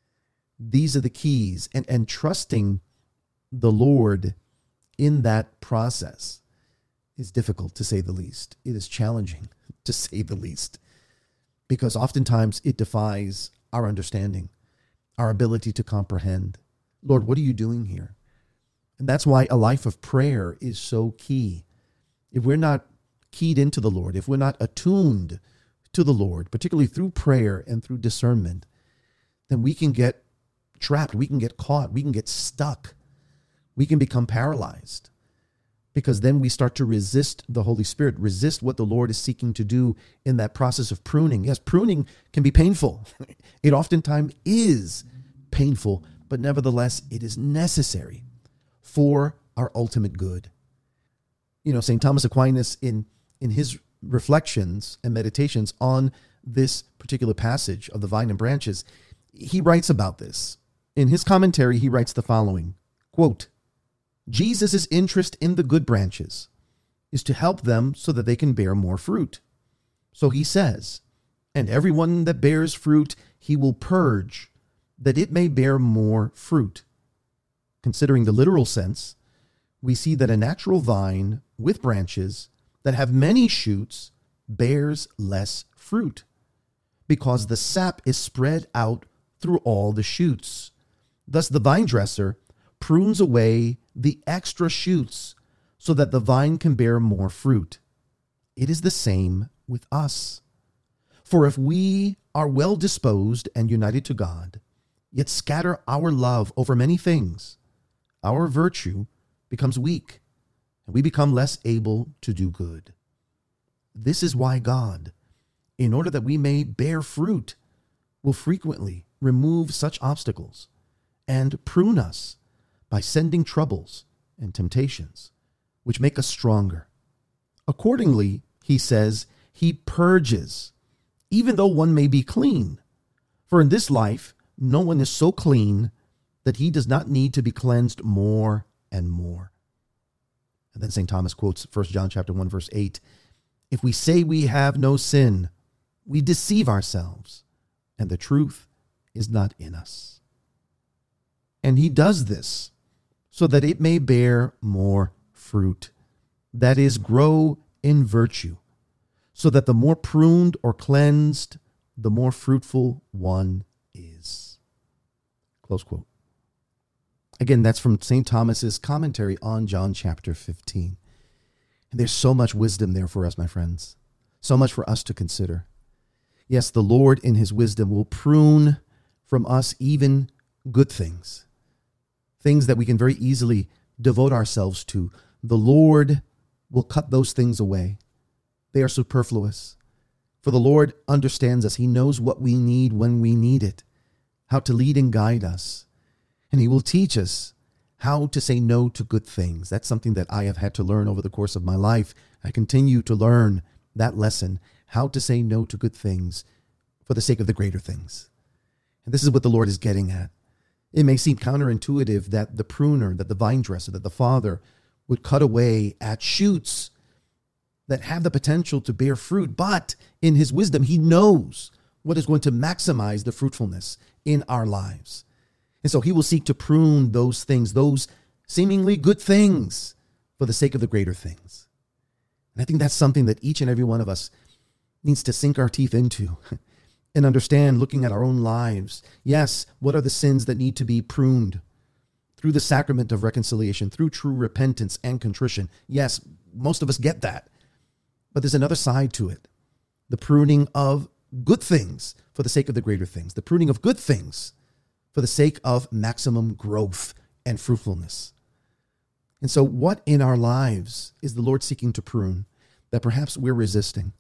These are the keys. And trusting the Lord in that process is difficult, to say the least. It is challenging, to say the least, because oftentimes it defies our understanding, our ability to comprehend. Lord, what are you doing here? And that's why a life of prayer is so key. If we're not keyed into the Lord, if we're not attuned to the Lord, particularly through prayer and through discernment, then we can get trapped, we can get caught, we can get stuck, we can become paralyzed, because then we start to resist the Holy Spirit, resist what the Lord is seeking to do in that process of pruning. Yes, pruning can be painful. It oftentimes is painful, but nevertheless, it is necessary for our ultimate good. You know, St. Thomas Aquinas, in his reflections and meditations on this particular passage of the vine and branches, he writes about this. In his commentary, he writes the following, quote, Jesus' interest in the good branches is to help them so that they can bear more fruit. So he says, and everyone that bears fruit he will purge, that it may bear more fruit. Considering the literal sense, we see that a natural vine with branches that have many shoots bears less fruit, because the sap is spread out through all the shoots. Thus the vine dresser prunes away the extra shoots so that the vine can bear more fruit. It is the same with us. For if we are well disposed and united to God, yet scatter our love over many things, our virtue becomes weak, and we become less able to do good. This is why God, in order that we may bear fruit, will frequently remove such obstacles and prune us by sending troubles and temptations, which make us stronger. Accordingly, he says, he purges, even though one may be clean. For in this life, no one is so clean that he does not need to be cleansed more and more. And then St. Thomas quotes 1 John chapter 1, verse 8, if we say we have no sin, we deceive ourselves, and the truth is not in us. And he does this so that it may bear more fruit, that is, grow in virtue, so that the more pruned or cleansed, the more fruitful one is. Close quote. Again, that's from St. Thomas's commentary on John chapter 15. And there's so much wisdom there for us, my friends. So much for us to consider. Yes, the Lord in his wisdom will prune from us even good things, things that we can very easily devote ourselves to. The Lord will cut those things away. They are superfluous. For the Lord understands us. He knows what we need when we need it, how to lead and guide us. And he will teach us how to say no to good things. That's something that I have had to learn over the course of my life. I continue to learn that lesson, how to say no to good things for the sake of the greater things. And this is what the Lord is getting at. It may seem counterintuitive that the pruner, that the vine dresser, that the Father would cut away at shoots that have the potential to bear fruit, but in his wisdom, he knows what is going to maximize the fruitfulness in our lives. And so he will seek to prune those things, those seemingly good things, for the sake of the greater things. And I think that's something that each and every one of us needs to sink our teeth into and understand, looking at our own lives. Yes, what are the sins that need to be pruned through the sacrament of reconciliation, through true repentance and contrition? Yes, most of us get that. But there's another side to it. The pruning of good things for the sake of the greater things. The pruning of good things for the sake of maximum growth and fruitfulness. And so what in our lives is the Lord seeking to prune that perhaps we're resisting?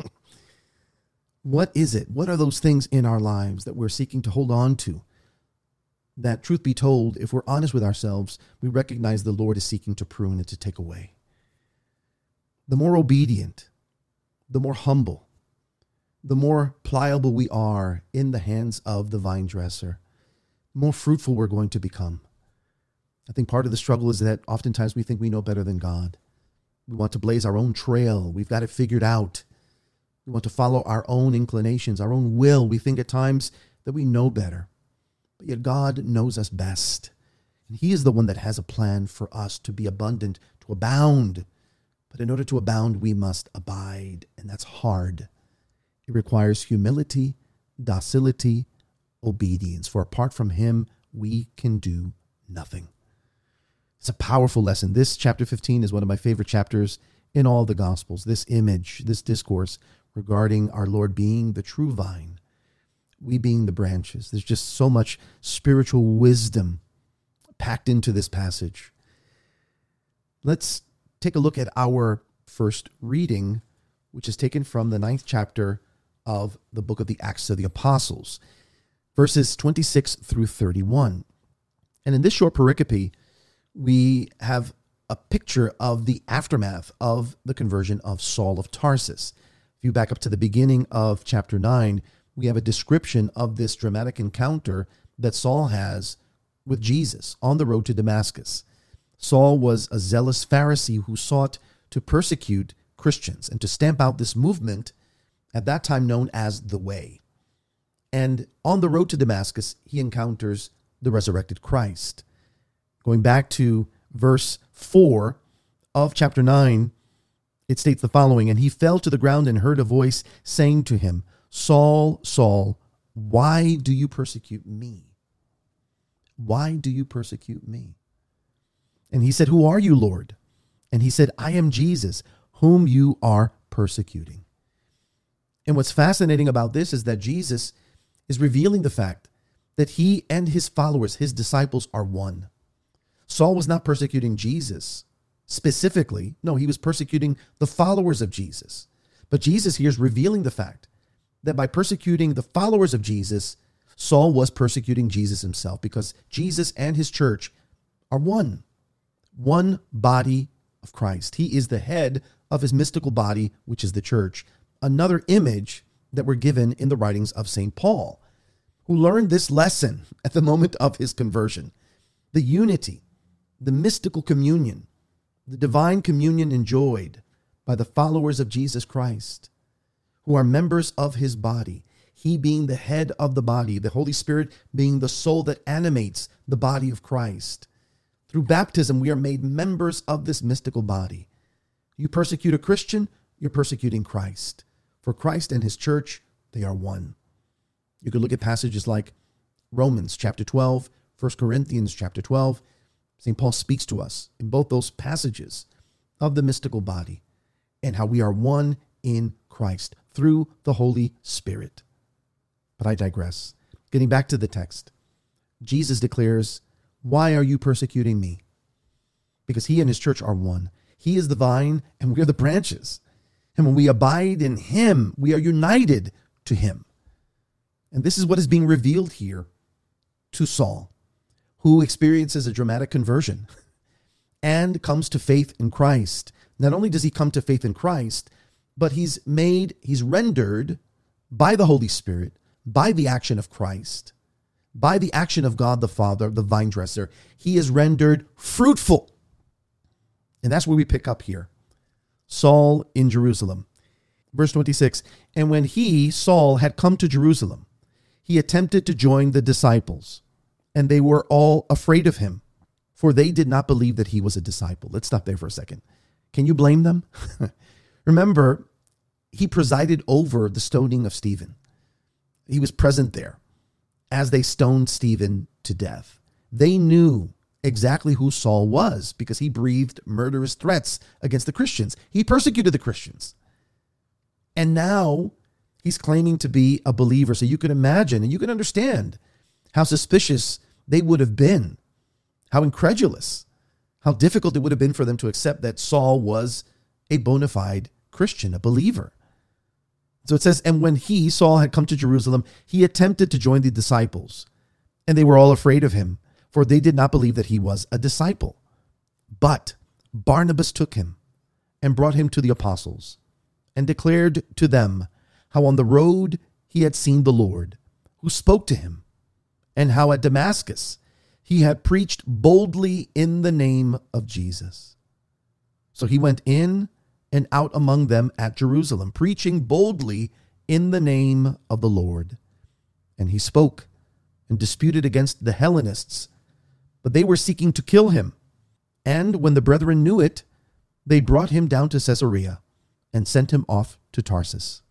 What is it? What are those things in our lives that we're seeking to hold on to? That, truth be told, if we're honest with ourselves, we recognize the Lord is seeking to prune and to take away. The more obedient, the more humble, the more pliable we are in the hands of the vine dresser, the more fruitful we're going to become. I think part of the struggle is that oftentimes we think we know better than God. We want to blaze our own trail. We've got it figured out. We want to follow our own inclinations, our own will. We think at times that we know better. But yet God knows us best. And he is the one that has a plan for us to be abundant, to abound. But in order to abound, we must abide. And that's hard. It requires humility, docility, obedience. For apart from him, we can do nothing. It's a powerful lesson. This chapter 15 is one of my favorite chapters in all the Gospels. This image, this discourse regarding our Lord being the true vine, we being the branches. There's just so much spiritual wisdom packed into this passage. Let's take a look at our first reading, which is taken from the 9th chapter of the book of the Acts of the Apostles, verses 26 through 31. And in this short pericope, we have a picture of the aftermath of the conversion of Saul of Tarsus. If you back up to the beginning of chapter 9, we have a description of this dramatic encounter that Saul has with Jesus on the road to Damascus. Saul was a zealous Pharisee who sought to persecute Christians and to stamp out this movement at that time known as the Way. And on the road to Damascus, he encounters the resurrected Christ. Going back to verse 4 of chapter 9, it states the following, "And he fell to the ground and heard a voice saying to him, 'Saul, Saul, why do you persecute me? Why do you persecute me?' And he said, 'Who are you, Lord?' And he said, 'I am Jesus, whom you are persecuting.'" And what's fascinating about this is that Jesus is revealing the fact that he and his followers, his disciples, are one. Saul was not persecuting Jesus specifically. No, he was persecuting the followers of Jesus. But Jesus here is revealing the fact that by persecuting the followers of Jesus, Saul was persecuting Jesus himself, because Jesus and his church are one body of Christ. He is the head of his mystical body, which is the church. Another image that we're given in the writings of St. Paul, who learned this lesson at the moment of his conversion. The unity, the mystical communion, the divine communion enjoyed by the followers of Jesus Christ, who are members of his body, he being the head of the body, the Holy Spirit being the soul that animates the body of Christ. Through baptism, we are made members of this mystical body. You persecute a Christian, you're persecuting Christ. For Christ and his church, they are one. You could look at passages like Romans chapter 12, 1 Corinthians chapter 12. St. Paul speaks to us in both those passages of the mystical body and how we are one in Christ through the Holy Spirit. But I digress. Getting back to the text, Jesus declares, "Why are you persecuting me?" Because he and his church are one. He is the vine and we are the branches. And when we abide in him, we are united to him. And this is what is being revealed here to Saul, who experiences a dramatic conversion and comes to faith in Christ. Not only does he come to faith in Christ, but he's rendered by the Holy Spirit, by the action of Christ, by the action of God the Father, the vine dresser. He is rendered fruitful. And that's where we pick up here. Saul in Jerusalem. Verse 26, "And when he, Saul, had come to Jerusalem, he attempted to join the disciples, and they were all afraid of him, for they did not believe that he was a disciple." Let's stop there for a second. Can you blame them? Remember, he presided over the stoning of Stephen. He was present there as they stoned Stephen to death. They knew exactly who Saul was because he breathed murderous threats against the Christians. He persecuted the Christians. And now he's claiming to be a believer. So you can imagine and you can understand how suspicious they would have been, how incredulous, how difficult it would have been for them to accept that Saul was a bona fide Christian, a believer. So it says, "And when he, Saul, had come to Jerusalem, he attempted to join the disciples, and they were all afraid of him, for they did not believe that he was a disciple. But Barnabas took him and brought him to the apostles and declared to them how on the road he had seen the Lord, who spoke to him, and how at Damascus he had preached boldly in the name of Jesus. So he went in and out among them at Jerusalem, preaching boldly in the name of the Lord. And he spoke and disputed against the Hellenists, but they were seeking to kill him. And when the brethren knew it, they brought him down to Caesarea and sent him off to Tarsus.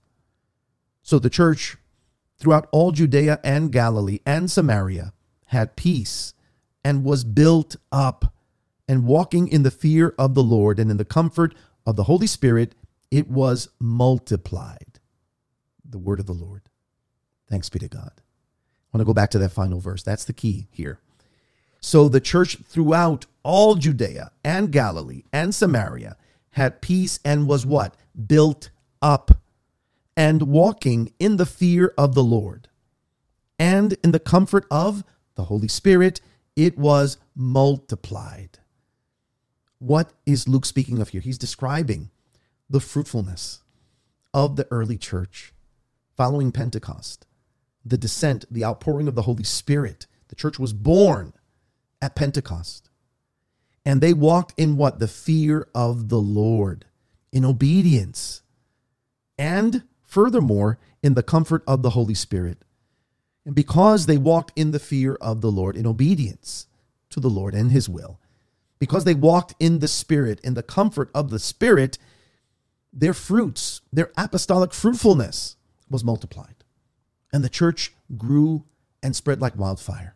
So the church throughout all Judea and Galilee and Samaria had peace and was built up, and walking in the fear of the Lord and in the comfort of the Holy Spirit, it was multiplied. The word of the Lord. Thanks be to God. I want to go back to that final verse. That's the key here. So the church throughout all Judea and Galilee and Samaria had peace and was what? Built up, and walking in the fear of the Lord and in the comfort of the Holy Spirit, it was multiplied. What is Luke speaking of here? He's describing the fruitfulness of the early church following Pentecost, the descent, the outpouring of the Holy Spirit. The church was born at Pentecost. And they walked in what? The fear of the Lord, in obedience, and furthermore, in the comfort of the Holy Spirit. And because they walked in the fear of the Lord, in obedience to the Lord and his will, because they walked in the Spirit, in the comfort of the Spirit, their fruits, their apostolic fruitfulness was multiplied. And the church grew and spread like wildfire.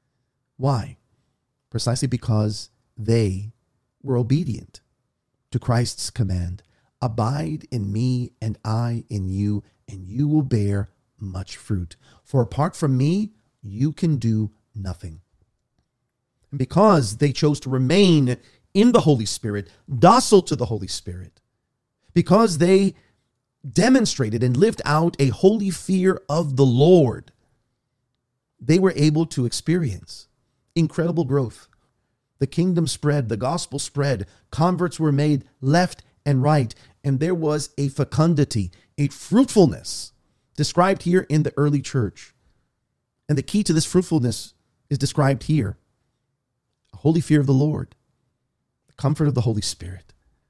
Why? Precisely because they were obedient to Christ's command. Abide in me and I in you, and you will bear much fruit. For apart from me, you can do nothing. And because they chose to remain in the Holy Spirit, docile to the Holy Spirit, because they demonstrated and lived out a holy fear of the Lord, they were able to experience incredible growth. The kingdom spread, the gospel spread, converts were made left and right, and there was a fecundity, a fruitfulness described here in the early church. And the key to this fruitfulness is described here. A holy fear of the Lord, the comfort of the Holy Spirit.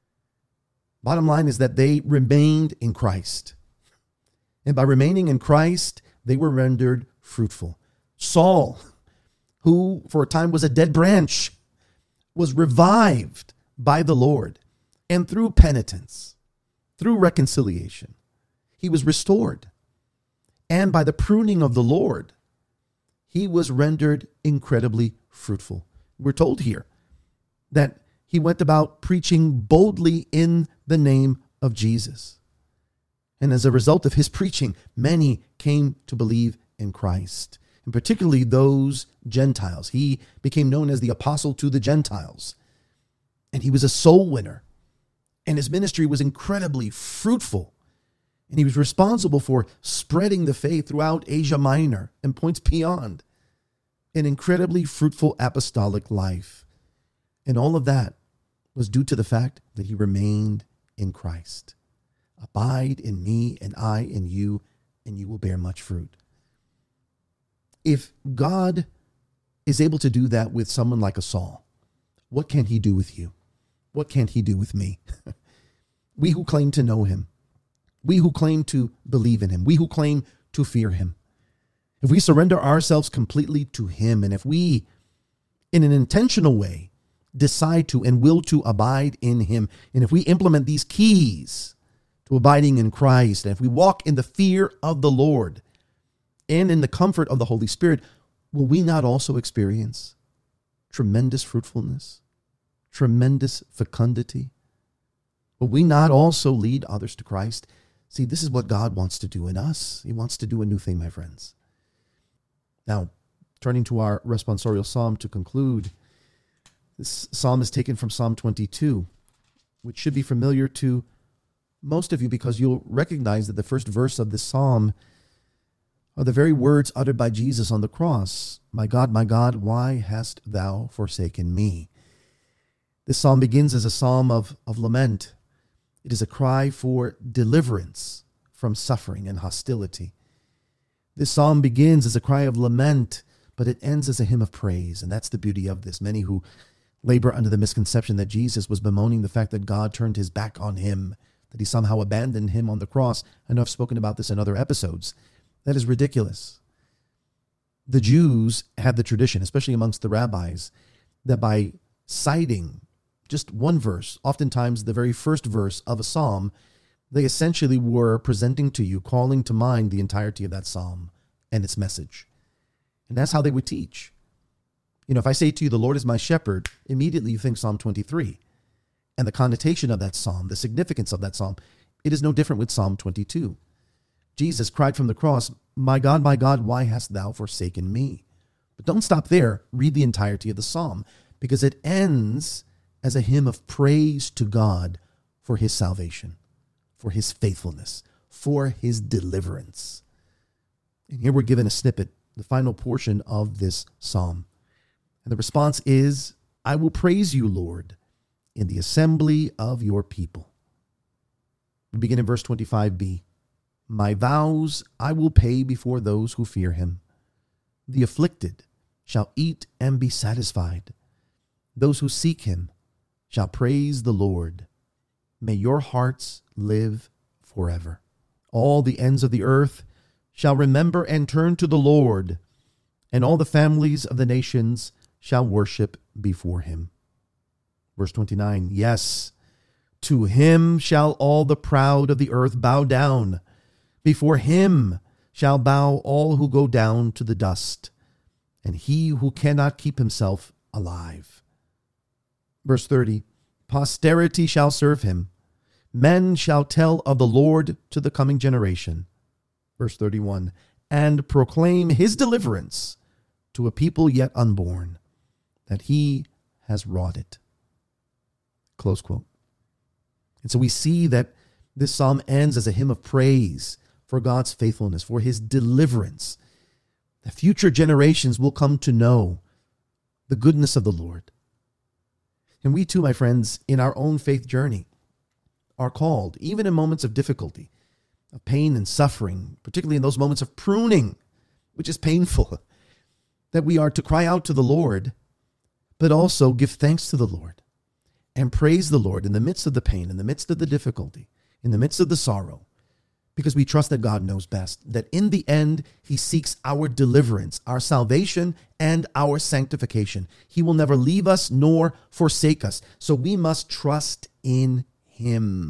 Bottom line is that they remained in Christ. And by remaining in Christ, they were rendered fruitful. Saul, who for a time was a dead branch, was revived by the Lord. And through penitence, through reconciliation, he was restored. And by the pruning of the Lord, he was rendered incredibly fruitful. We're told here that he went about preaching boldly in the name of Jesus. And as a result of his preaching, many came to believe in Christ, and particularly those Gentiles. He became known as the apostle to the Gentiles, and he was a soul winner. And his ministry was incredibly fruitful. And he was responsible for spreading the faith throughout Asia Minor and points beyond. An incredibly fruitful apostolic life. And all of that was due to the fact that he remained in Christ. Abide in me and I in you, and you will bear much fruit. If God is able to do that with someone like a Saul, what can he do with you? What can't he do with me? We who claim to know him, we who claim to believe in him, we who claim to fear him, if we surrender ourselves completely to him, and if we, in an intentional way, decide to and will to abide in him, and if we implement these keys to abiding in Christ, and if we walk in the fear of the Lord and in the comfort of the Holy Spirit, will we not also experience tremendous fruitfulness, tremendous fecundity? Will we not also lead others to Christ? See, this is what God wants to do in us. He wants to do a new thing, my friends. Now, turning to our responsorial psalm to conclude, this psalm is taken from Psalm 22, which should be familiar to most of you because you'll recognize that the first verse of this psalm are the very words uttered by Jesus on the cross. My God, why hast thou forsaken me? This psalm begins as a psalm of lament. It is a cry for deliverance from suffering and hostility. This psalm begins as a cry of lament, but it ends as a hymn of praise. And that's the beauty of this. Many who labor under the misconception that Jesus was bemoaning the fact that God turned his back on him, that he somehow abandoned him on the cross. I know I've spoken about this in other episodes. That is ridiculous. The Jews had the tradition, especially amongst the rabbis, that by citing just one verse, oftentimes the very first verse of a psalm, they essentially were presenting to you, calling to mind the entirety of that psalm and its message. And that's how they would teach. If I say to you, the Lord is my shepherd, immediately you think Psalm 23. And the connotation of that psalm, the significance of that psalm, it is no different with Psalm 22. Jesus cried from the cross, my God, why hast thou forsaken me? But don't stop there. Read the entirety of the psalm, because it ends as a hymn of praise to God for his salvation, for his faithfulness, for his deliverance. And here we're given a snippet, the final portion of this psalm. And the response is, I will praise you, Lord, in the assembly of your people. We begin in verse 25b. My vows I will pay before those who fear him. The afflicted shall eat and be satisfied. Those who seek him shall praise the Lord. May your hearts live forever. All the ends of the earth shall remember and turn to the Lord, and all the families of the nations shall worship before him. Verse 29, yes, to him shall all the proud of the earth bow down. Before him shall bow all who go down to the dust, and he who cannot keep himself alive. Verse 30, posterity shall serve him. Men shall tell of the Lord to the coming generation. Verse 31, and proclaim his deliverance to a people yet unborn, that he has wrought it. Close quote. And so we see that this psalm ends as a hymn of praise for God's faithfulness, for his deliverance. The future generations will come to know the goodness of the Lord. And we too, my friends, in our own faith journey, are called, even in moments of difficulty, of pain and suffering, particularly in those moments of pruning, which is painful, that we are to cry out to the Lord, but also give thanks to the Lord and praise the Lord in the midst of the pain, in the midst of the difficulty, in the midst of the sorrow, because we trust that God knows best, that in the end, he seeks our deliverance, our salvation, and our sanctification. He will never leave us nor forsake us. So we must trust in him.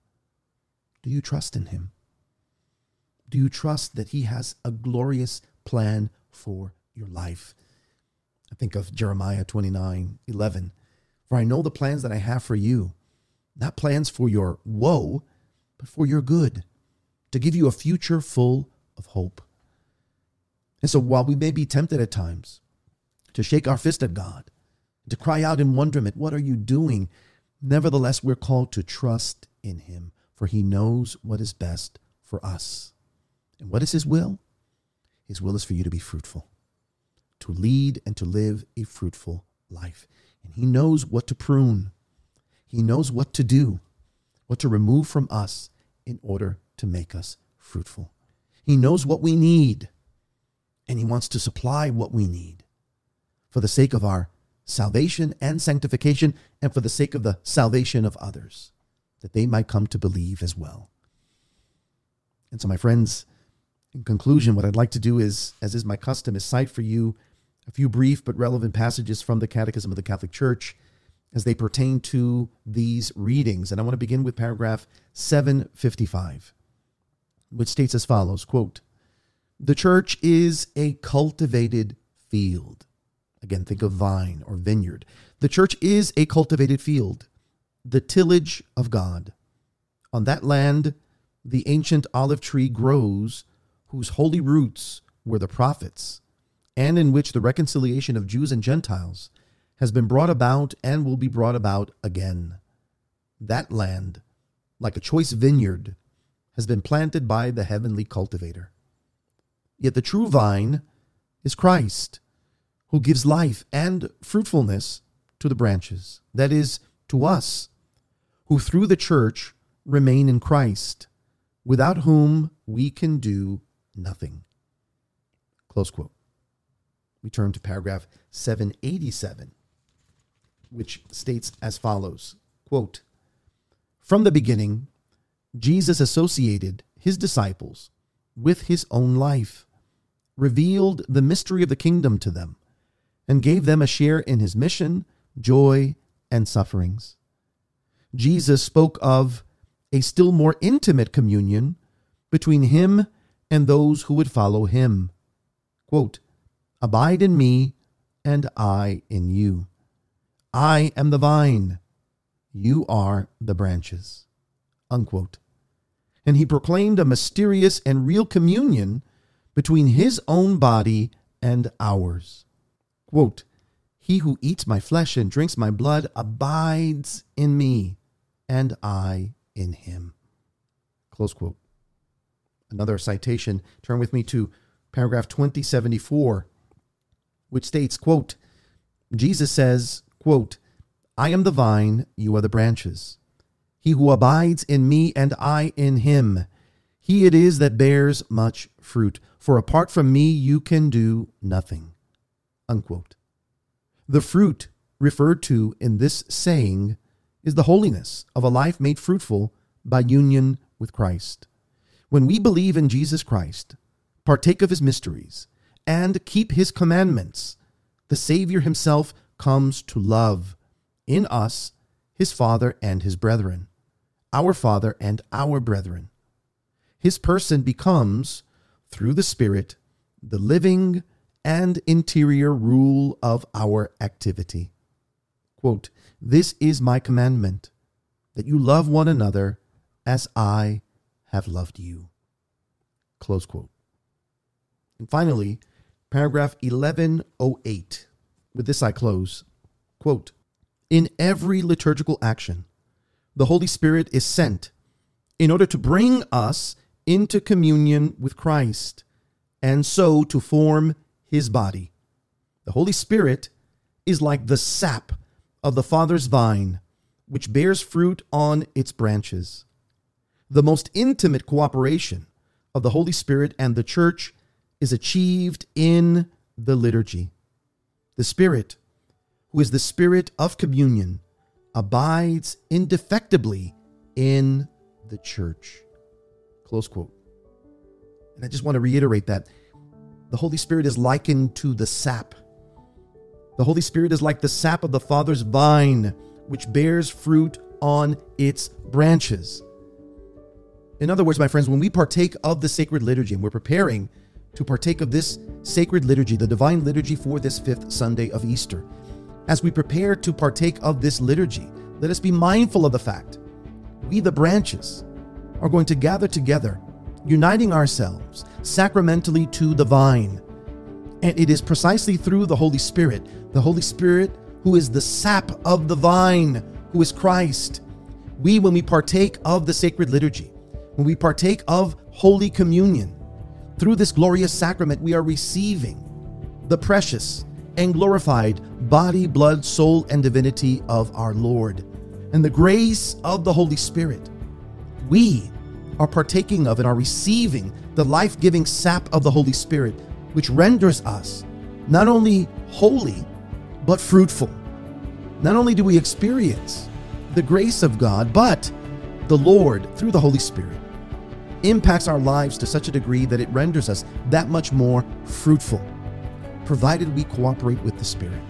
Do you trust in him? Do you trust that he has a glorious plan for your life? I think of Jeremiah 29:11. For I know the plans that I have for you, not plans for your woe, but for your good, to give you a future full of hope. And so while we may be tempted at times to shake our fist at God, to cry out in wonderment, what are you doing? Nevertheless, we're called to trust in him, for he knows what is best for us. And what is his will? His will is for you to be fruitful, to lead and to live a fruitful life. And he knows what to prune. He knows what to do, what to remove from us in order to make us fruitful. He knows what we need, and he wants to supply what we need for the sake of our salvation and sanctification, and for the sake of the salvation of others, that they might come to believe as well. And so, my friends, in conclusion, what I'd like to do is, as is my custom, is cite for you a few brief but relevant passages from the Catechism of the Catholic Church as they pertain to these readings. And I want to begin with paragraph 755, which states as follows, quote, the church is a cultivated field. Again, think of vine or vineyard. The church is a cultivated field, the tillage of God. On that land, the ancient olive tree grows, whose holy roots were the prophets, and in which the reconciliation of Jews and Gentiles has been brought about and will be brought about again. That land, like a choice vineyard, has been planted by the heavenly cultivator. Yet the true vine is Christ, who gives life and fruitfulness to the branches, that is, to us, who through the church remain in Christ, without whom we can do nothing. Close quote. We turn to paragraph 787, which states as follows, quote, "From the beginning, Jesus associated his disciples with his own life, revealed the mystery of the kingdom to them, and gave them a share in his mission, joy, and sufferings. Jesus spoke of a still more intimate communion between him and those who would follow him. Quote, 'Abide in me, and I in you. I am the vine, you are the branches.' Unquote. And he proclaimed a mysterious and real communion between his own body and ours. Quote, 'He who eats my flesh and drinks my blood abides in me, and I in him.' Close quote. Another citation, turn with me to paragraph 2074, which states, quote, Jesus says, quote, 'I am the vine, you are the branches. He who abides in me and I in him, he it is that bears much fruit. For apart from me, you can do nothing.' Unquote. The fruit referred to in this saying is the holiness of a life made fruitful by union with Christ. When we believe in Jesus Christ, partake of his mysteries, and keep his commandments, the Savior himself comes to love in us his Father and his brethren, our Father and our brethren. His person becomes, through the Spirit, the living and interior rule of our activity. Quote, 'This is my commandment, that you love one another as I have loved you.' Close quote. And finally, paragraph 1108. With this I close. Quote, 'In every liturgical action, the Holy Spirit is sent in order to bring us into communion with Christ, and so to form his body. The Holy Spirit is like the sap of the Father's vine, which bears fruit on its branches. The most intimate cooperation of the Holy Spirit and the Church is achieved in the liturgy. The Spirit, who is the Spirit of communion, abides indefectibly in the Church.' Close quote. And I just want to reiterate that the Holy Spirit is likened to the sap. The Holy Spirit is like the sap of the Father's vine, which bears fruit on its branches. In other words, my friends, when we partake of the sacred liturgy, and we're preparing to partake of this sacred liturgy, the divine liturgy for this fifth Sunday of Easter, as we prepare to partake of this liturgy, let us be mindful of the fact we, the branches, are going to gather together, uniting ourselves sacramentally to the vine. And it is precisely through the Holy Spirit who is the sap of the vine, who is Christ. When we partake of the sacred liturgy, when we partake of Holy Communion, through this glorious sacrament, we are receiving the precious and glorified body, blood, soul, and divinity of our Lord. And the grace of the Holy Spirit, we are partaking of and are receiving the life-giving sap of the Holy Spirit, which renders us not only holy, but fruitful. Not only do we experience the grace of God, but the Lord, through the Holy Spirit, impacts our lives to such a degree that it renders us that much more fruitful, provided we cooperate with the Spirit.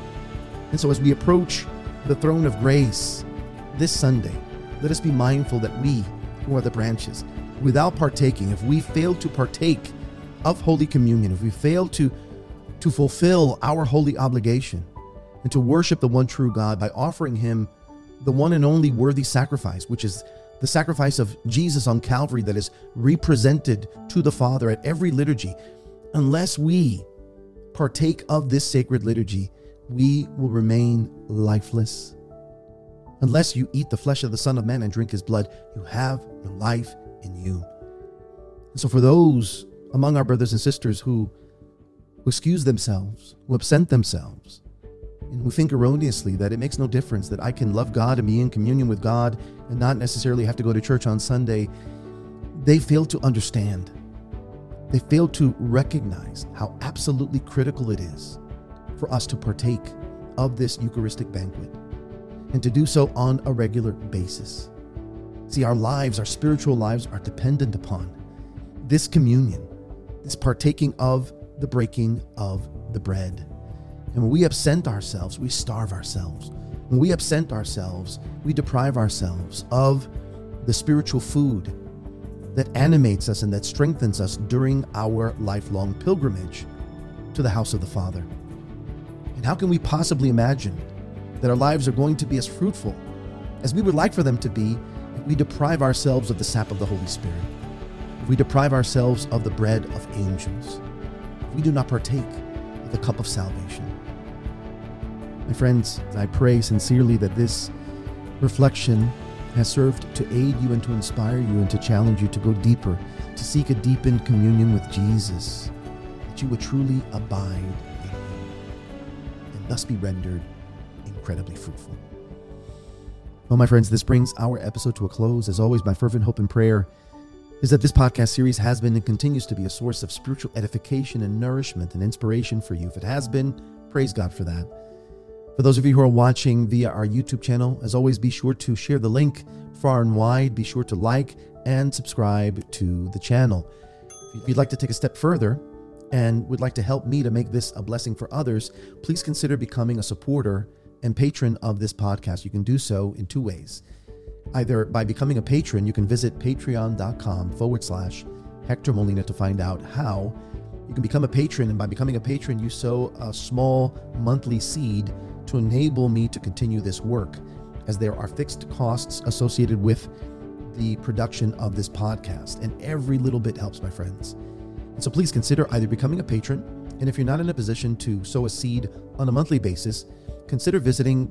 And so as we approach the throne of grace this Sunday, let us be mindful that we, who are the branches, without partaking, if we fail to partake of Holy Communion, if we fail to fulfill our holy obligation and to worship the one true God by offering him the one and only worthy sacrifice, which is the sacrifice of Jesus on Calvary that is represented to the Father at every liturgy, unless we partake of this sacred liturgy, we will remain lifeless. Unless you eat the flesh of the Son of Man and drink his blood, you have no life in you. And so for those among our brothers and sisters who excuse themselves, who absent themselves, and who think erroneously that it makes no difference, that I can love God and be in communion with God and not necessarily have to go to church on Sunday, they fail to understand. They fail to recognize how absolutely critical it is for us to partake of this Eucharistic banquet and to do so on a regular basis. See, our lives, our spiritual lives are dependent upon this communion, this partaking of the breaking of the bread. And when we absent ourselves, we starve ourselves. When we absent ourselves, we deprive ourselves of the spiritual food that animates us and that strengthens us during our lifelong pilgrimage to the house of the Father. And how can we possibly imagine that our lives are going to be as fruitful as we would like for them to be if we deprive ourselves of the sap of the Holy Spirit, if we deprive ourselves of the bread of angels, if we do not partake of the cup of salvation? My friends, I pray sincerely that this reflection has served to aid you and to inspire you and to challenge you to go deeper, to seek a deepened communion with Jesus, that you would truly abide in him and thus be rendered incredibly fruitful. Well, my friends, this brings our episode to a close. As always, my fervent hope and prayer is that this podcast series has been and continues to be a source of spiritual edification and nourishment and inspiration for you. If it has been, praise God for that. For those of you who are watching via our YouTube channel, as always, be sure to share the link far and wide. Be sure to like and subscribe to the channel. If you'd like to take a step further and would like to help me to make this a blessing for others, please consider becoming a supporter and patron of this podcast. You can do so in two ways. Either by becoming a patron, you can visit patreon.com/Hector Molina to find out how you can become a patron. And by becoming a patron, you sow a small monthly seed to enable me to continue this work, as there are fixed costs associated with the production of this podcast. And every little bit helps, my friends. And so please consider either becoming a patron, and if you're not in a position to sow a seed on a monthly basis, consider visiting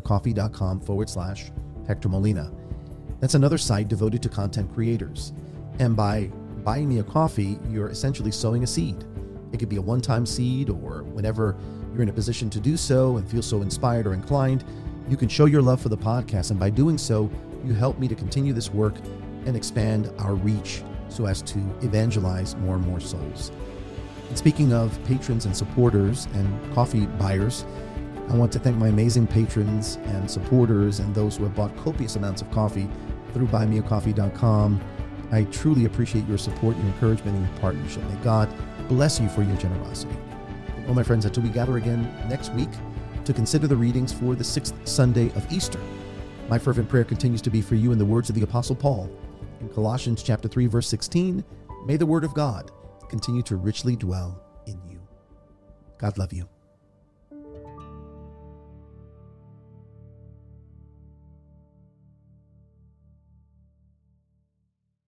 buymeacoffee.com/Hector Molina. That's another site devoted to content creators. And by buying me a coffee, you're essentially sowing a seed. It could be a one-time seed, or whenever you're in a position to do so and feel so inspired or inclined, you can show your love for the podcast. And by doing so, you help me to continue this work and expand our reach so as to evangelize more and more souls. And speaking of patrons and supporters and coffee buyers, I want to thank my amazing patrons and supporters and those who have bought copious amounts of coffee through buymeacoffee.com. I truly appreciate your support, your encouragement, and your partnership. May God bless you for your generosity. Well, my friends, until we gather again next week to consider the readings for the 6th Sunday of Easter, my fervent prayer continues to be for you in the words of the Apostle Paul in Colossians chapter 3, verse 16. May the word of God continue to richly dwell in you. God love you.